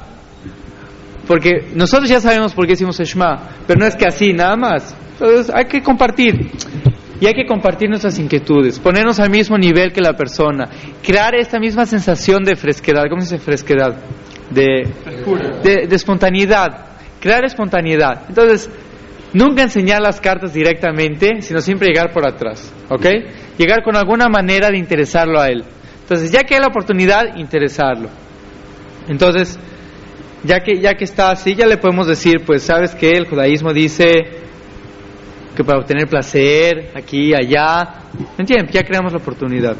Porque nosotros ya sabemos por qué decimos Shema, pero no es que así, nada más. Entonces hay que compartir. Y hay que compartir nuestras inquietudes, ponernos al mismo nivel que la persona, crear esta misma sensación de fresquedad. ¿Cómo se dice fresquedad? De espontaneidad, crear espontaneidad. Entonces, nunca enseñar las cartas directamente, sino siempre llegar por atrás, ¿ok? Llegar con alguna manera de interesarlo a él. Entonces, ya que hay la oportunidad, interesarlo. Entonces, ya que está así, ya le podemos decir, pues, ¿sabes qué? El judaísmo dice que para obtener placer, aquí, allá, ¿me entienden? Ya creamos la oportunidad.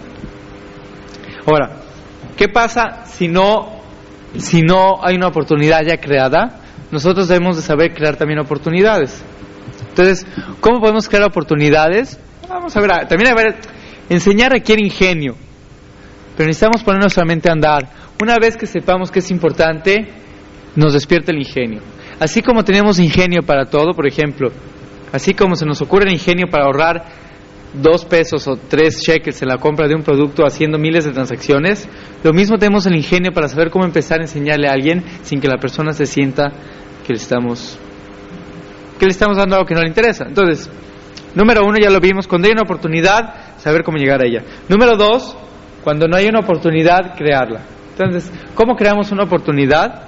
Ahora, ¿qué pasa si no hay una oportunidad ya creada? Nosotros debemos de saber crear también oportunidades. Entonces, ¿cómo podemos crear oportunidades? Vamos a ver, también enseñar requiere ingenio, pero necesitamos poner nuestra mente a andar. Una vez que sepamos que es importante, nos despierta el ingenio. Así como tenemos ingenio para todo, por ejemplo, así como se nos ocurre el ingenio para ahorrar 2 pesos o 3 shekels en la compra de un producto haciendo miles de transacciones, lo mismo tenemos el ingenio para saber cómo empezar a enseñarle a alguien sin que la persona se sienta que le estamos dando algo que no le interesa. Entonces, número 1, ya lo vimos, cuando hay una oportunidad, saber cómo llegar a ella. Número 2, cuando no hay una oportunidad, crearla. Entonces, ¿cómo creamos una oportunidad?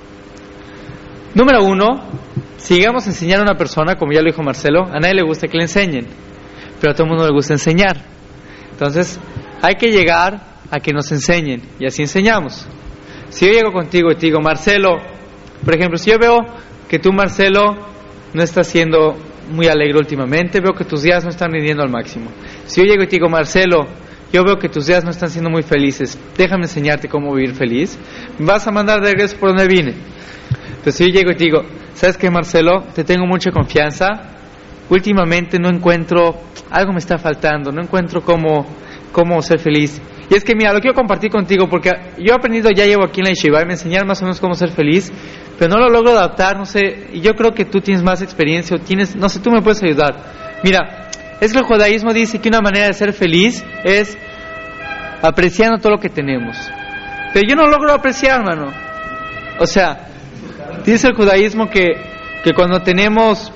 Número 1, si llegamos a enseñar a una persona, como ya lo dijo Marcelo, a nadie le gusta que le enseñen, pero a todo el mundo le gusta enseñar. Entonces, hay que llegar a que nos enseñen, y así enseñamos. Si yo llego contigo y te digo, Marcelo, por ejemplo, si yo veo que tú, Marcelo, no estás siendo muy alegre últimamente, veo que tus días no están rindiendo al máximo. Si yo llego y te digo, Marcelo, yo veo que tus días no están siendo muy felices, déjame enseñarte cómo vivir feliz, me vas a mandar de regreso por donde vine. Entonces si yo llego y te digo, ¿sabes qué, Marcelo? Te tengo mucha confianza, últimamente no encuentro, algo me está faltando, no encuentro cómo ser feliz. Y es que mira, lo quiero compartir contigo porque yo he aprendido, ya llevo aquí en la Yeshiva, y me enseñaron más o menos cómo ser feliz, pero no lo logro adaptar, no sé, y yo creo que tú tienes más experiencia, o tienes, no sé, tú me puedes ayudar. Mira, es que el judaísmo dice que una manera de ser feliz es apreciando todo lo que tenemos. Pero yo no logro apreciar, hermano. O sea, dice el judaísmo que cuando tenemos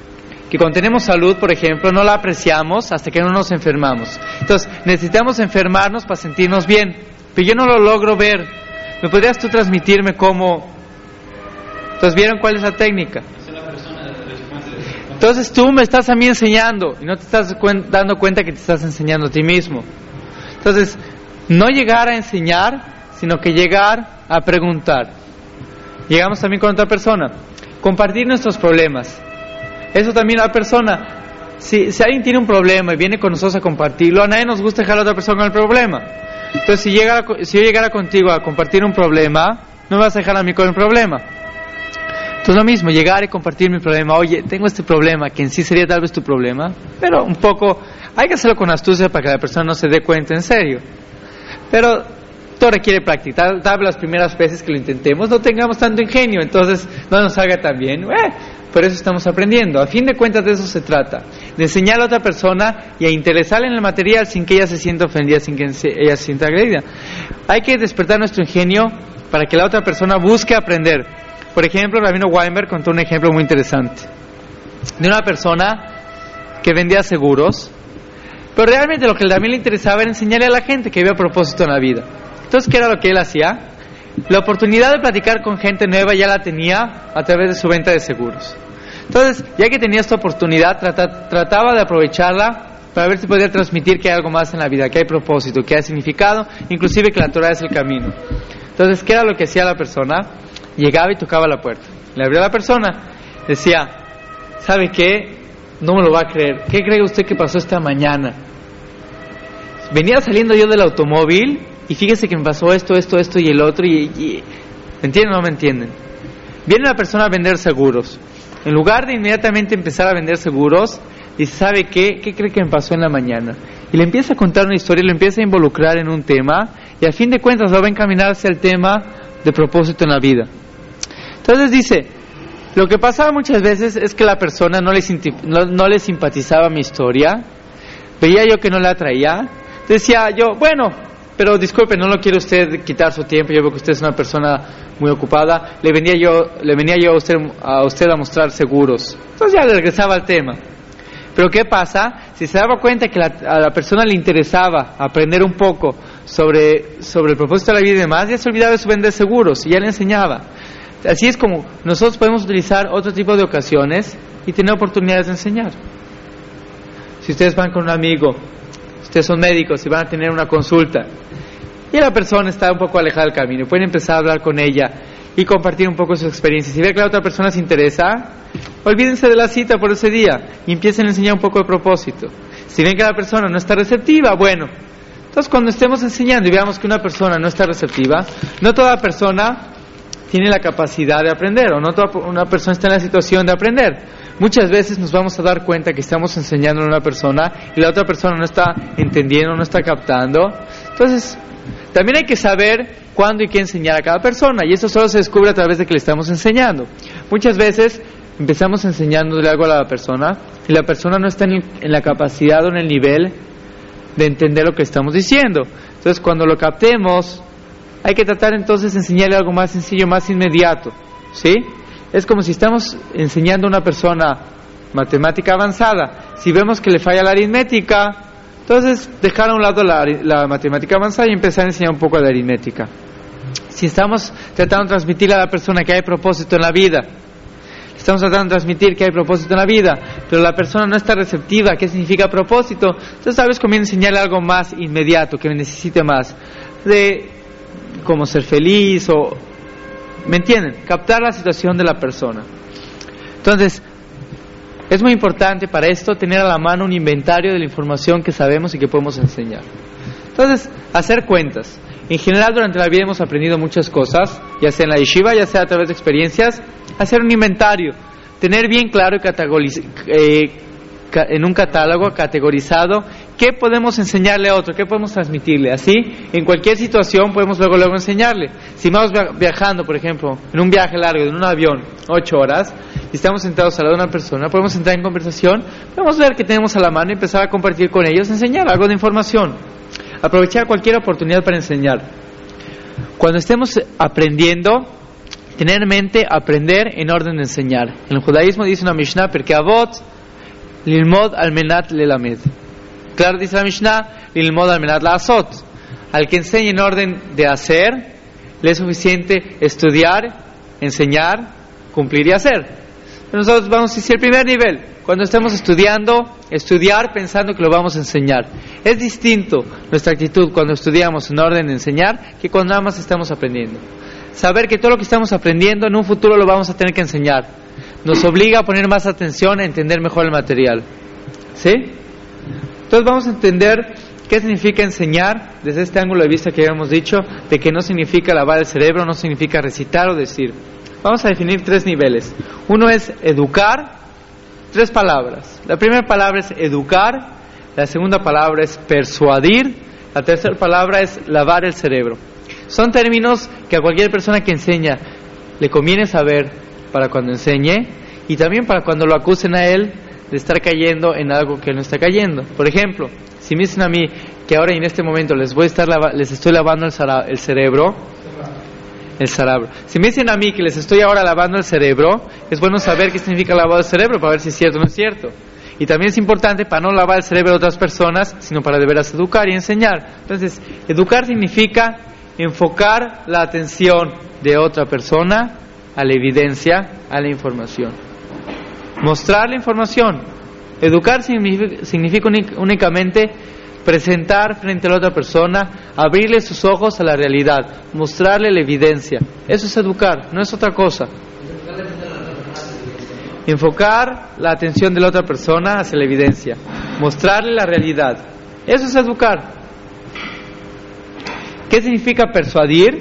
salud, por ejemplo, no la apreciamos hasta que no nos enfermamos. Entonces, necesitamos enfermarnos para sentirnos bien. Pero yo no lo logro ver. ¿Me podrías tú transmitirme cómo? Entonces, ¿vieron cuál es la técnica? Entonces tú me estás a mí enseñando y no te estás dando cuenta que te estás enseñando a ti mismo. Entonces, no llegar a enseñar, sino que llegar a preguntar. Llegamos también con otra persona. Compartir nuestros problemas. Eso también a la persona. Si alguien tiene un problema y viene con nosotros a compartirlo, a nadie nos gusta dejar a la otra persona con el problema. Entonces, si yo llegara contigo a compartir un problema, no me vas a dejar a mí con el problema. Entonces lo mismo, llegar y compartir mi problema. Oye, tengo este problema, que en sí sería tal vez tu problema, pero un poco, hay que hacerlo con astucia para que la persona no se dé cuenta en serio. Pero todo requiere práctica. Tal vez las primeras veces que lo intentemos no tengamos tanto ingenio, entonces no nos salga tan bien. Por eso estamos aprendiendo. A fin de cuentas de eso se trata, de enseñar a otra persona y a interesarle en el material sin que ella se sienta ofendida, sin que ella se sienta agredida. Hay que despertar nuestro ingenio para que la otra persona busque aprender. Por ejemplo, Rabino Weinberg contó un ejemplo muy interesante de una persona que vendía seguros, pero realmente lo que también le interesaba era enseñarle a la gente que había propósito en la vida. Entonces, ¿qué era lo que él hacía? La oportunidad de platicar con gente nueva ya la tenía a través de su venta de seguros. Entonces, ya que tenía esta oportunidad, trataba de aprovecharla para ver si podía transmitir que hay algo más en la vida, que hay propósito, que hay significado, inclusive que la Torah es el camino. Entonces, ¿qué era lo que hacía la persona? Llegaba y tocaba la puerta. Le abría a la persona. Decía, ¿sabe qué? No me lo va a creer. ¿Qué cree usted que pasó esta mañana? Venía saliendo yo del automóvil y fíjese que me pasó esto y el otro. ¿Me entienden o no me entienden? Viene la persona a vender seguros. En lugar de inmediatamente empezar a vender seguros, dice, ¿sabe qué? ¿Qué cree que me pasó en la mañana? Y le empieza a contar una historia, lo empieza a involucrar en un tema y a fin de cuentas lo va a encaminar hacia el tema de propósito en la vida. Entonces dice, lo que pasaba muchas veces es que la persona no le simpatizaba mi historia, veía yo que no la atraía, decía yo, bueno, pero disculpe, no lo quiere usted quitar su tiempo, yo veo que usted es una persona muy ocupada, le venía yo a usted a mostrar seguros. Entonces ya le regresaba al tema. Pero ¿qué pasa? Si se daba cuenta que a la persona le interesaba aprender un poco sobre el propósito de la vida y demás, ya se olvidaba de su vender seguros y ya le enseñaba. Así es como nosotros podemos utilizar otro tipo de ocasiones y tener oportunidades de enseñar. Si ustedes van con un amigo, ustedes son médicos y van a tener una consulta y la persona está un poco alejada del camino, pueden empezar a hablar con ella y compartir un poco sus experiencias. Si ven que la otra persona se interesa, olvídense de la cita por ese día y empiecen a enseñar un poco de propósito. Si ven que la persona no está receptiva, bueno, entonces cuando estemos enseñando y veamos que una persona no está receptiva, no toda persona tiene la capacidad de aprender, o no toda una persona está en la situación de aprender. Muchas veces nos vamos a dar cuenta que estamos enseñando a una persona y la otra persona no está entendiendo, no está captando. Entonces, también hay que saber cuándo y qué enseñar a cada persona, y eso solo se descubre a través de que le estamos enseñando. Muchas veces empezamos enseñándole algo a la persona y la persona no está en la capacidad o en el nivel de entender lo que estamos diciendo. Entonces, cuando lo captemos, hay que tratar entonces de enseñarle algo más sencillo, más inmediato, ¿sí? Es como si estamos enseñando a una persona matemática avanzada. Si vemos que le falla la aritmética, entonces dejar a un lado la matemática avanzada y empezar a enseñar un poco de aritmética. Si estamos tratando de transmitirle a la persona que hay propósito en la vida, estamos tratando de transmitir que hay propósito en la vida, pero la persona no está receptiva, ¿qué significa propósito? Entonces tal vez conviene enseñarle algo más inmediato, que necesite más, de cómo ser feliz, o ¿me entienden? Captar la situación de la persona. Entonces, es muy importante para esto tener a la mano un inventario de la información que sabemos y que podemos enseñar. Entonces, hacer cuentas. En general, durante la vida hemos aprendido muchas cosas, ya sea en la yeshiva, ya sea a través de experiencias. Hacer un inventario, tener bien claro y en un catálogo categorizado qué podemos enseñarle a otro, qué podemos transmitirle. Así, en cualquier situación podemos luego enseñarle. Si vamos viajando, por ejemplo, en un viaje largo, en un avión, 8 horas, y estamos sentados al lado de una persona, podemos entrar en conversación, podemos ver qué tenemos a la mano y empezar a compartir con ellos, enseñar algo de información. Aprovechar cualquier oportunidad para enseñar. Cuando estemos aprendiendo, tener en mente aprender en orden de enseñar. En el judaísmo dice una Mishnah, Perkei Avot, Lilmod al menat lelamed. Claro, dice la Mishnah, Lilmod al menat laasot. Al que enseñe en orden de hacer, le es suficiente estudiar, enseñar, cumplir y hacer. Pero nosotros vamos a decir el primer nivel. Cuando estemos estudiando, estudiar pensando que lo vamos a enseñar. Es distinto nuestra actitud cuando estudiamos en orden de enseñar que cuando nada más estamos aprendiendo. Saber que todo lo que estamos aprendiendo en un futuro lo vamos a tener que enseñar. Nos obliga a poner más atención, a entender mejor el material. ¿Sí? Entonces vamos a entender qué significa enseñar desde este ángulo de vista que habíamos dicho, de que no significa lavar el cerebro, no significa recitar o decir. Vamos a definir 3 niveles. Uno es educar, 3 palabras. La primera palabra es educar, la segunda palabra es persuadir, la tercera palabra es lavar el cerebro. Son términos que a cualquier persona que enseña le conviene saber para cuando enseñe y también para cuando lo acusen a él de estar cayendo en algo que él no está cayendo. Por ejemplo, si me dicen a mí que ahora en este momento les estoy lavando el cerebro, si me dicen a mí que les estoy ahora lavando el cerebro, es bueno saber qué significa lavado el cerebro para ver si es cierto o no es cierto. Y también es importante para no lavar el cerebro de otras personas, sino para de veras educar y enseñar. Entonces, educar significa enfocar la atención de otra persona a la evidencia, a la información. Mostrar la información. Educar significa únicamente presentar frente a la otra persona, abrirle sus ojos a la realidad, mostrarle la evidencia. Eso es educar, no es otra cosa. Enfocar la atención de la otra persona hacia la evidencia, mostrarle la realidad. Eso es educar. ¿Qué significa persuadir?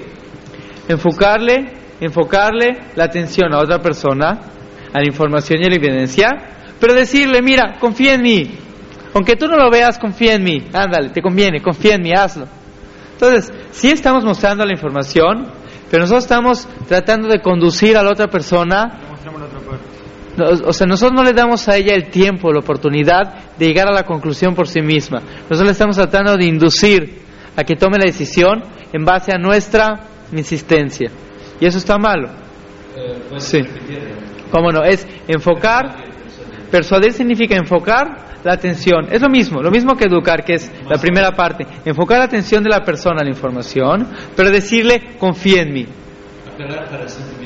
Enfocarle la atención a otra persona, a la información y a la evidencia, pero decirle, mira, confía en mí. Aunque tú no lo veas, confía en mí. Ándale, te conviene, confía en mí, hazlo. Entonces, sí estamos mostrando la información, pero nosotros estamos tratando de conducir a la otra persona. O sea, nosotros no le damos a ella el tiempo, la oportunidad de llegar a la conclusión por sí misma. Nosotros le estamos tratando de inducir a que tome la decisión en base a nuestra insistencia. Y eso está malo. Sí. ¿Cómo no? Es enfocar. Persuadir significa enfocar la atención. Es lo mismo que educar, que es la primera parte. Enfocar la atención de la persona a la información, pero decirle, confía en mí. Apelar para el sentimiento.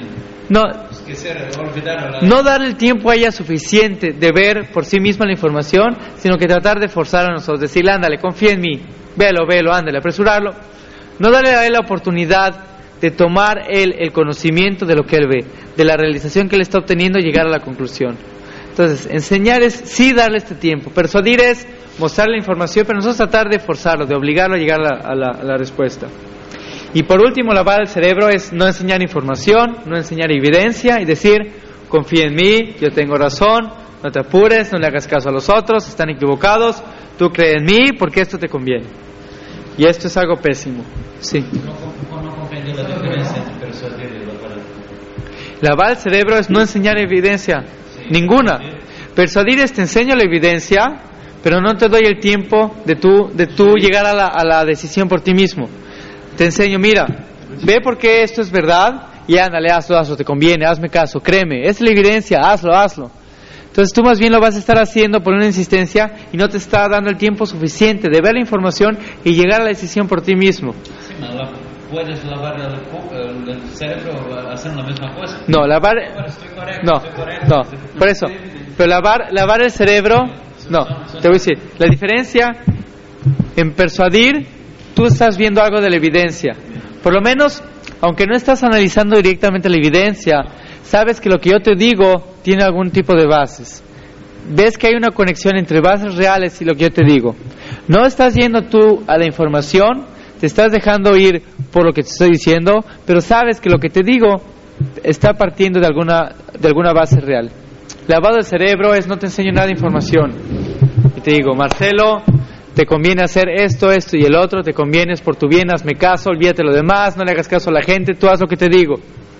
no darle el tiempo a ella suficiente de ver por sí misma la información, sino que tratar de forzar a nosotros, decirle, ándale, confía en mí, velo, ándale, apresurarlo. No darle a él la oportunidad de tomar él el conocimiento de lo que él ve, de la realización que él está obteniendo y llegar a la conclusión. Entonces, enseñar es sí darle este tiempo, persuadir es mostrar la información, pero nosotros tratar de forzarlo, de obligarlo a llegar a la respuesta. Y por último, lavar el cerebro es no enseñar información, no enseñar evidencia y decir, confía en mí, yo tengo razón, no te apures, no le hagas caso a los otros, están equivocados, tú crees en mí porque esto te conviene. Y esto es algo pésimo. Sí. No comprendí la diferencia entre persuadir y lavar el cerebro. Lavar el cerebro es no enseñar evidencia, ninguna. Persuadir es te enseño la evidencia, pero no te doy el tiempo de tú llegar a la decisión por ti mismo. Te enseño, mira, ve por qué esto es verdad y ándale, hazlo, te conviene, hazme caso, créeme, es la evidencia, hazlo. Entonces tú más bien lo vas a estar haciendo por una insistencia y no te está dando el tiempo suficiente de ver la información y llegar a la decisión por ti mismo. Sí, ¿puedes lavar el cerebro o hacer la misma cosa? No, lavar... Estoy correcto, No, por eso. Pero lavar el cerebro... No, te voy a decir, la diferencia en persuadir, tú estás viendo algo de la evidencia. Por lo menos, aunque no estás analizando directamente la evidencia, sabes que lo que yo te digo tiene algún tipo de bases. Ves que hay una conexión entre bases reales y lo que yo te digo. No estás yendo tú a la información, te estás dejando ir por lo que te estoy diciendo, pero sabes que lo que te digo está partiendo de alguna base real. Lavado del cerebro es no te enseño nada de información y te digo, Marcelo, te conviene hacer esto y el otro, te conviene, es por tu bien, hazme caso, olvídate lo demás, no le hagas caso a la gente, tú haz lo que te digo.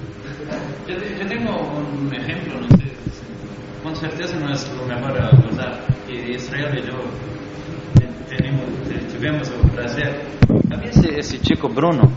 Yo tengo un ejemplo, no sé, con certeza no es lo mejor a usar. Israel y yo tuvimos el placer. Había ese chico Bruno,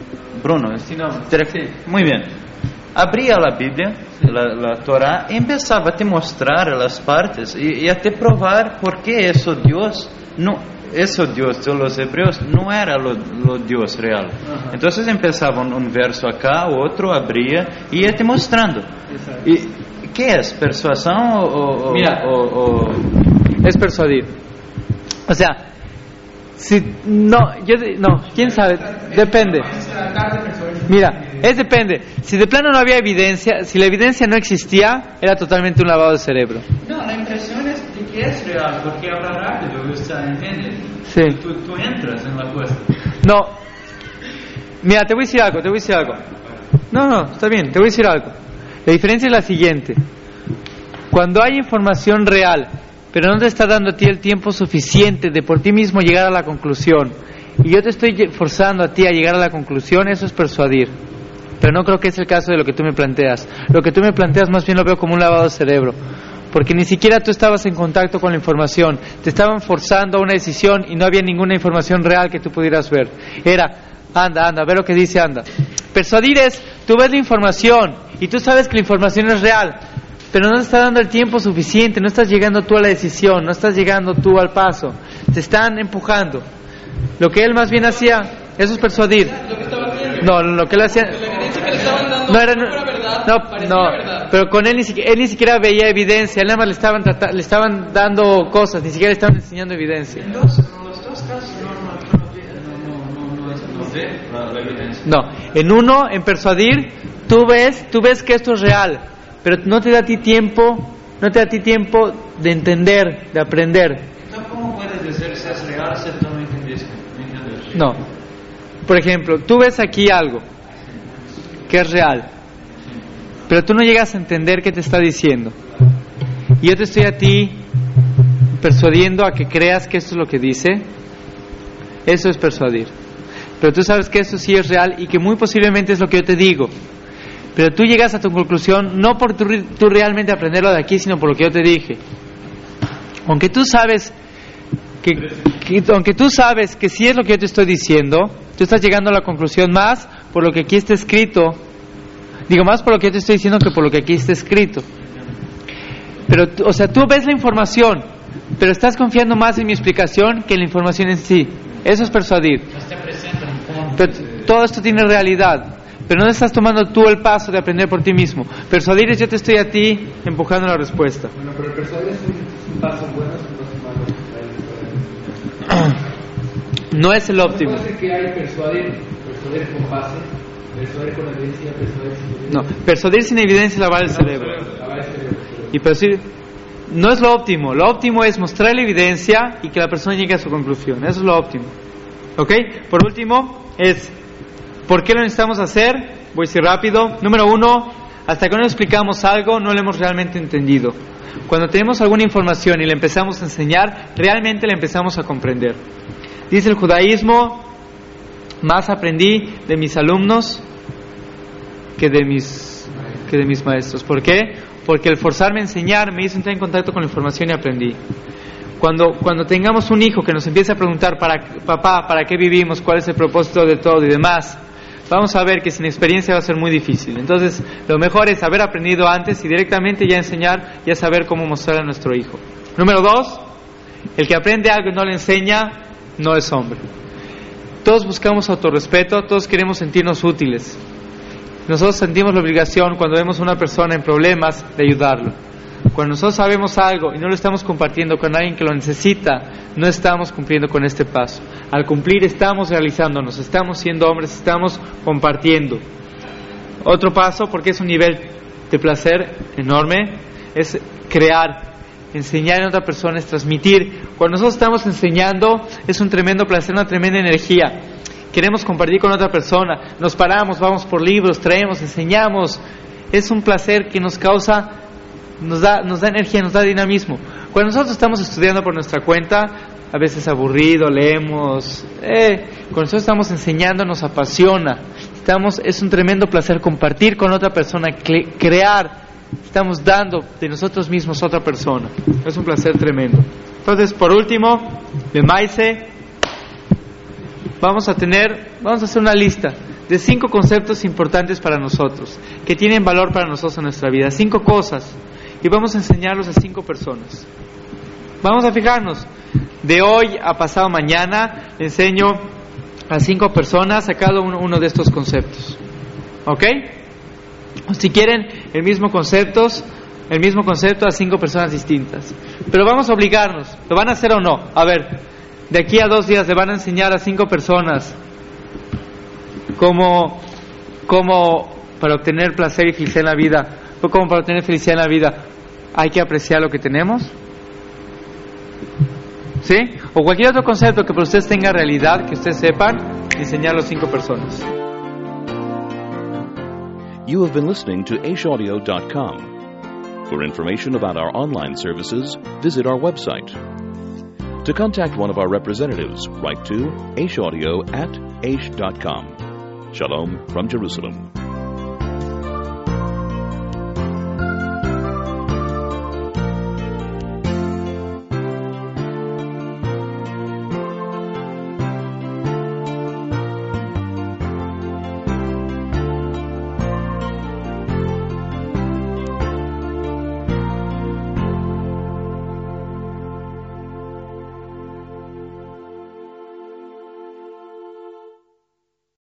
muy bien. Abría la Biblia, la Torá, y empezaba a te mostrar las partes y a te probar por qué ese Dios de los hebreos no era lo Dios real. Ajá. Entonces empezaba un verso acá, otro, abría y ia te mostrando. ¿Y qué es? ¿Persuasión o...? Mira, es persuadir. O sea, quién sabe, depende. Mira, depende. Si de plano no había evidencia, si la evidencia no existía, era totalmente un lavado de cerebro. No, la impresión es de que es real, porque habla rápido, ¿entiendes? Sí. Tú entras en la cuesta. No. Mira, te voy a decir algo. No, está bien, te voy a decir algo. La diferencia es la siguiente. Cuando hay información real, pero no te está dando a ti el tiempo suficiente de por ti mismo llegar a la conclusión, y yo te estoy forzando a ti a llegar a la conclusión, eso es persuadir. Pero no creo que es el caso de lo que tú me planteas. Lo que tú me planteas más bien lo veo como un lavado de cerebro, porque ni siquiera tú estabas en contacto con la información, te estaban forzando a una decisión y no había ninguna información real que tú pudieras ver. Era, anda, ve lo que dice, anda. Persuadir es, tú ves la información y tú sabes que la información es real, pero no te está dando el tiempo suficiente, no estás llegando tú a la decisión, no estás llegando tú al paso, te están empujando. Lo que él más bien hacía, eso es persuadir. No, lo que él hacía no era verdad, pero con él ni siquiera veía evidencia, él nada más le estaban dando cosas, ni siquiera le estaban enseñando evidencia. En los dos casos no ve la evidencia. No, en uno, en persuadir, tú ves que esto es real, pero no te da a ti tiempo de entender, de aprender. ¿Cómo puedes decir si es real si tú no entendiste? No. Por ejemplo, tú ves aquí algo que es real, pero tú no llegas a entender qué te está diciendo. Y yo te estoy a ti persuadiendo a que creas que esto es lo que dice. Eso es persuadir. Pero tú sabes que eso sí es real y que muy posiblemente es lo que yo te digo. Pero tú llegas a tu conclusión no por tú realmente aprenderlo de aquí, sino por lo que yo te dije. Aunque tú sabes que sí es lo que yo te estoy diciendo, tú estás llegando a la conclusión más por lo que aquí está escrito. Digo, más por lo que yo te estoy diciendo que por lo que aquí está escrito. Pero, o sea, tú ves la información, pero estás confiando más en mi explicación que en la información en sí. Eso es persuadir. Pero todo esto tiene realidad. pero no estás tomando tú el paso de aprender por ti mismo. Persuadir es yo te estoy a ti empujando la respuesta. Bueno, pero el persuadir es un paso bueno, es un paso malo. No es el óptimo. Puede ser que hay persuadir con base, persuadir con evidencia, persuadir sin evidencia. No, persuadir sin evidencia lavar el cerebro. Lavar el cerebro. Y persuadir no es lo óptimo. Lo óptimo es mostrar la evidencia y que la persona llegue a su conclusión. Eso es lo óptimo. ¿Ok? Por último, es ¿por qué lo necesitamos hacer? Voy a decir rápido. Número 1, hasta que no explicamos algo, no lo hemos realmente entendido. Cuando tenemos alguna información y le empezamos a enseñar, realmente la empezamos a comprender. Dice el judaísmo, más aprendí de mis alumnos que de mis maestros. ¿Por qué? Porque el forzarme a enseñar me hizo entrar en contacto con la información y aprendí. Cuando tengamos un hijo que nos empiece a preguntar, papá, ¿para qué vivimos? ¿Cuál es el propósito de todo y demás? Vamos a ver que sin experiencia va a ser muy difícil. Entonces, lo mejor es haber aprendido antes y directamente ya enseñar, ya saber cómo mostrar a nuestro hijo. Número 2, el que aprende algo y no le enseña, no es hombre. Todos buscamos autorrespeto, todos queremos sentirnos útiles. Nosotros sentimos la obligación cuando vemos a una persona en problemas de ayudarlo. Cuando nosotros sabemos algo y no lo estamos compartiendo con alguien que lo necesita, no estamos cumpliendo con este paso. Al cumplir estamos realizándonos, estamos siendo hombres, estamos compartiendo. Otro paso, porque es un nivel de placer enorme, es crear, enseñar a otra persona, es transmitir. Cuando nosotros estamos enseñando, es un tremendo placer, una tremenda energía. Queremos compartir con otra persona, nos paramos, vamos por libros, traemos, enseñamos. Es un placer que nos causa, nos da energía, nos da dinamismo. Cuando nosotros estamos estudiando por nuestra cuenta, a veces aburrido, leemos. Cuando nosotros estamos enseñando, nos apasiona. Es un tremendo placer compartir con otra persona, crear. Estamos dando de nosotros mismos a otra persona. Es un placer tremendo. Entonces, por último, de Maise, vamos a hacer una lista de 5 conceptos importantes para nosotros, que tienen valor para nosotros en nuestra vida. 5 cosas. Y vamos a enseñarlos a 5 personas. Vamos a fijarnos. De hoy a pasado mañana, enseño a 5 personas a cada uno de estos conceptos. ¿Ok? Si quieren el mismo concepto a 5 personas distintas. Pero vamos a obligarnos. ¿Lo van a hacer o no? A ver, de aquí a 2 días le van a enseñar a 5 personas cómo para obtener placer y felicidad en la vida, o cómo para obtener felicidad en la vida hay que apreciar lo que tenemos. ¿Sí? O cualquier otro concepto que para ustedes tenga realidad, que ustedes sepan, enseñarlo a 5 personas. You have been listening to aishaudio.com. For information about our online services, visit our website. To contact one of our representatives, write to aishaudio@aish.com. Shalom from Jerusalem.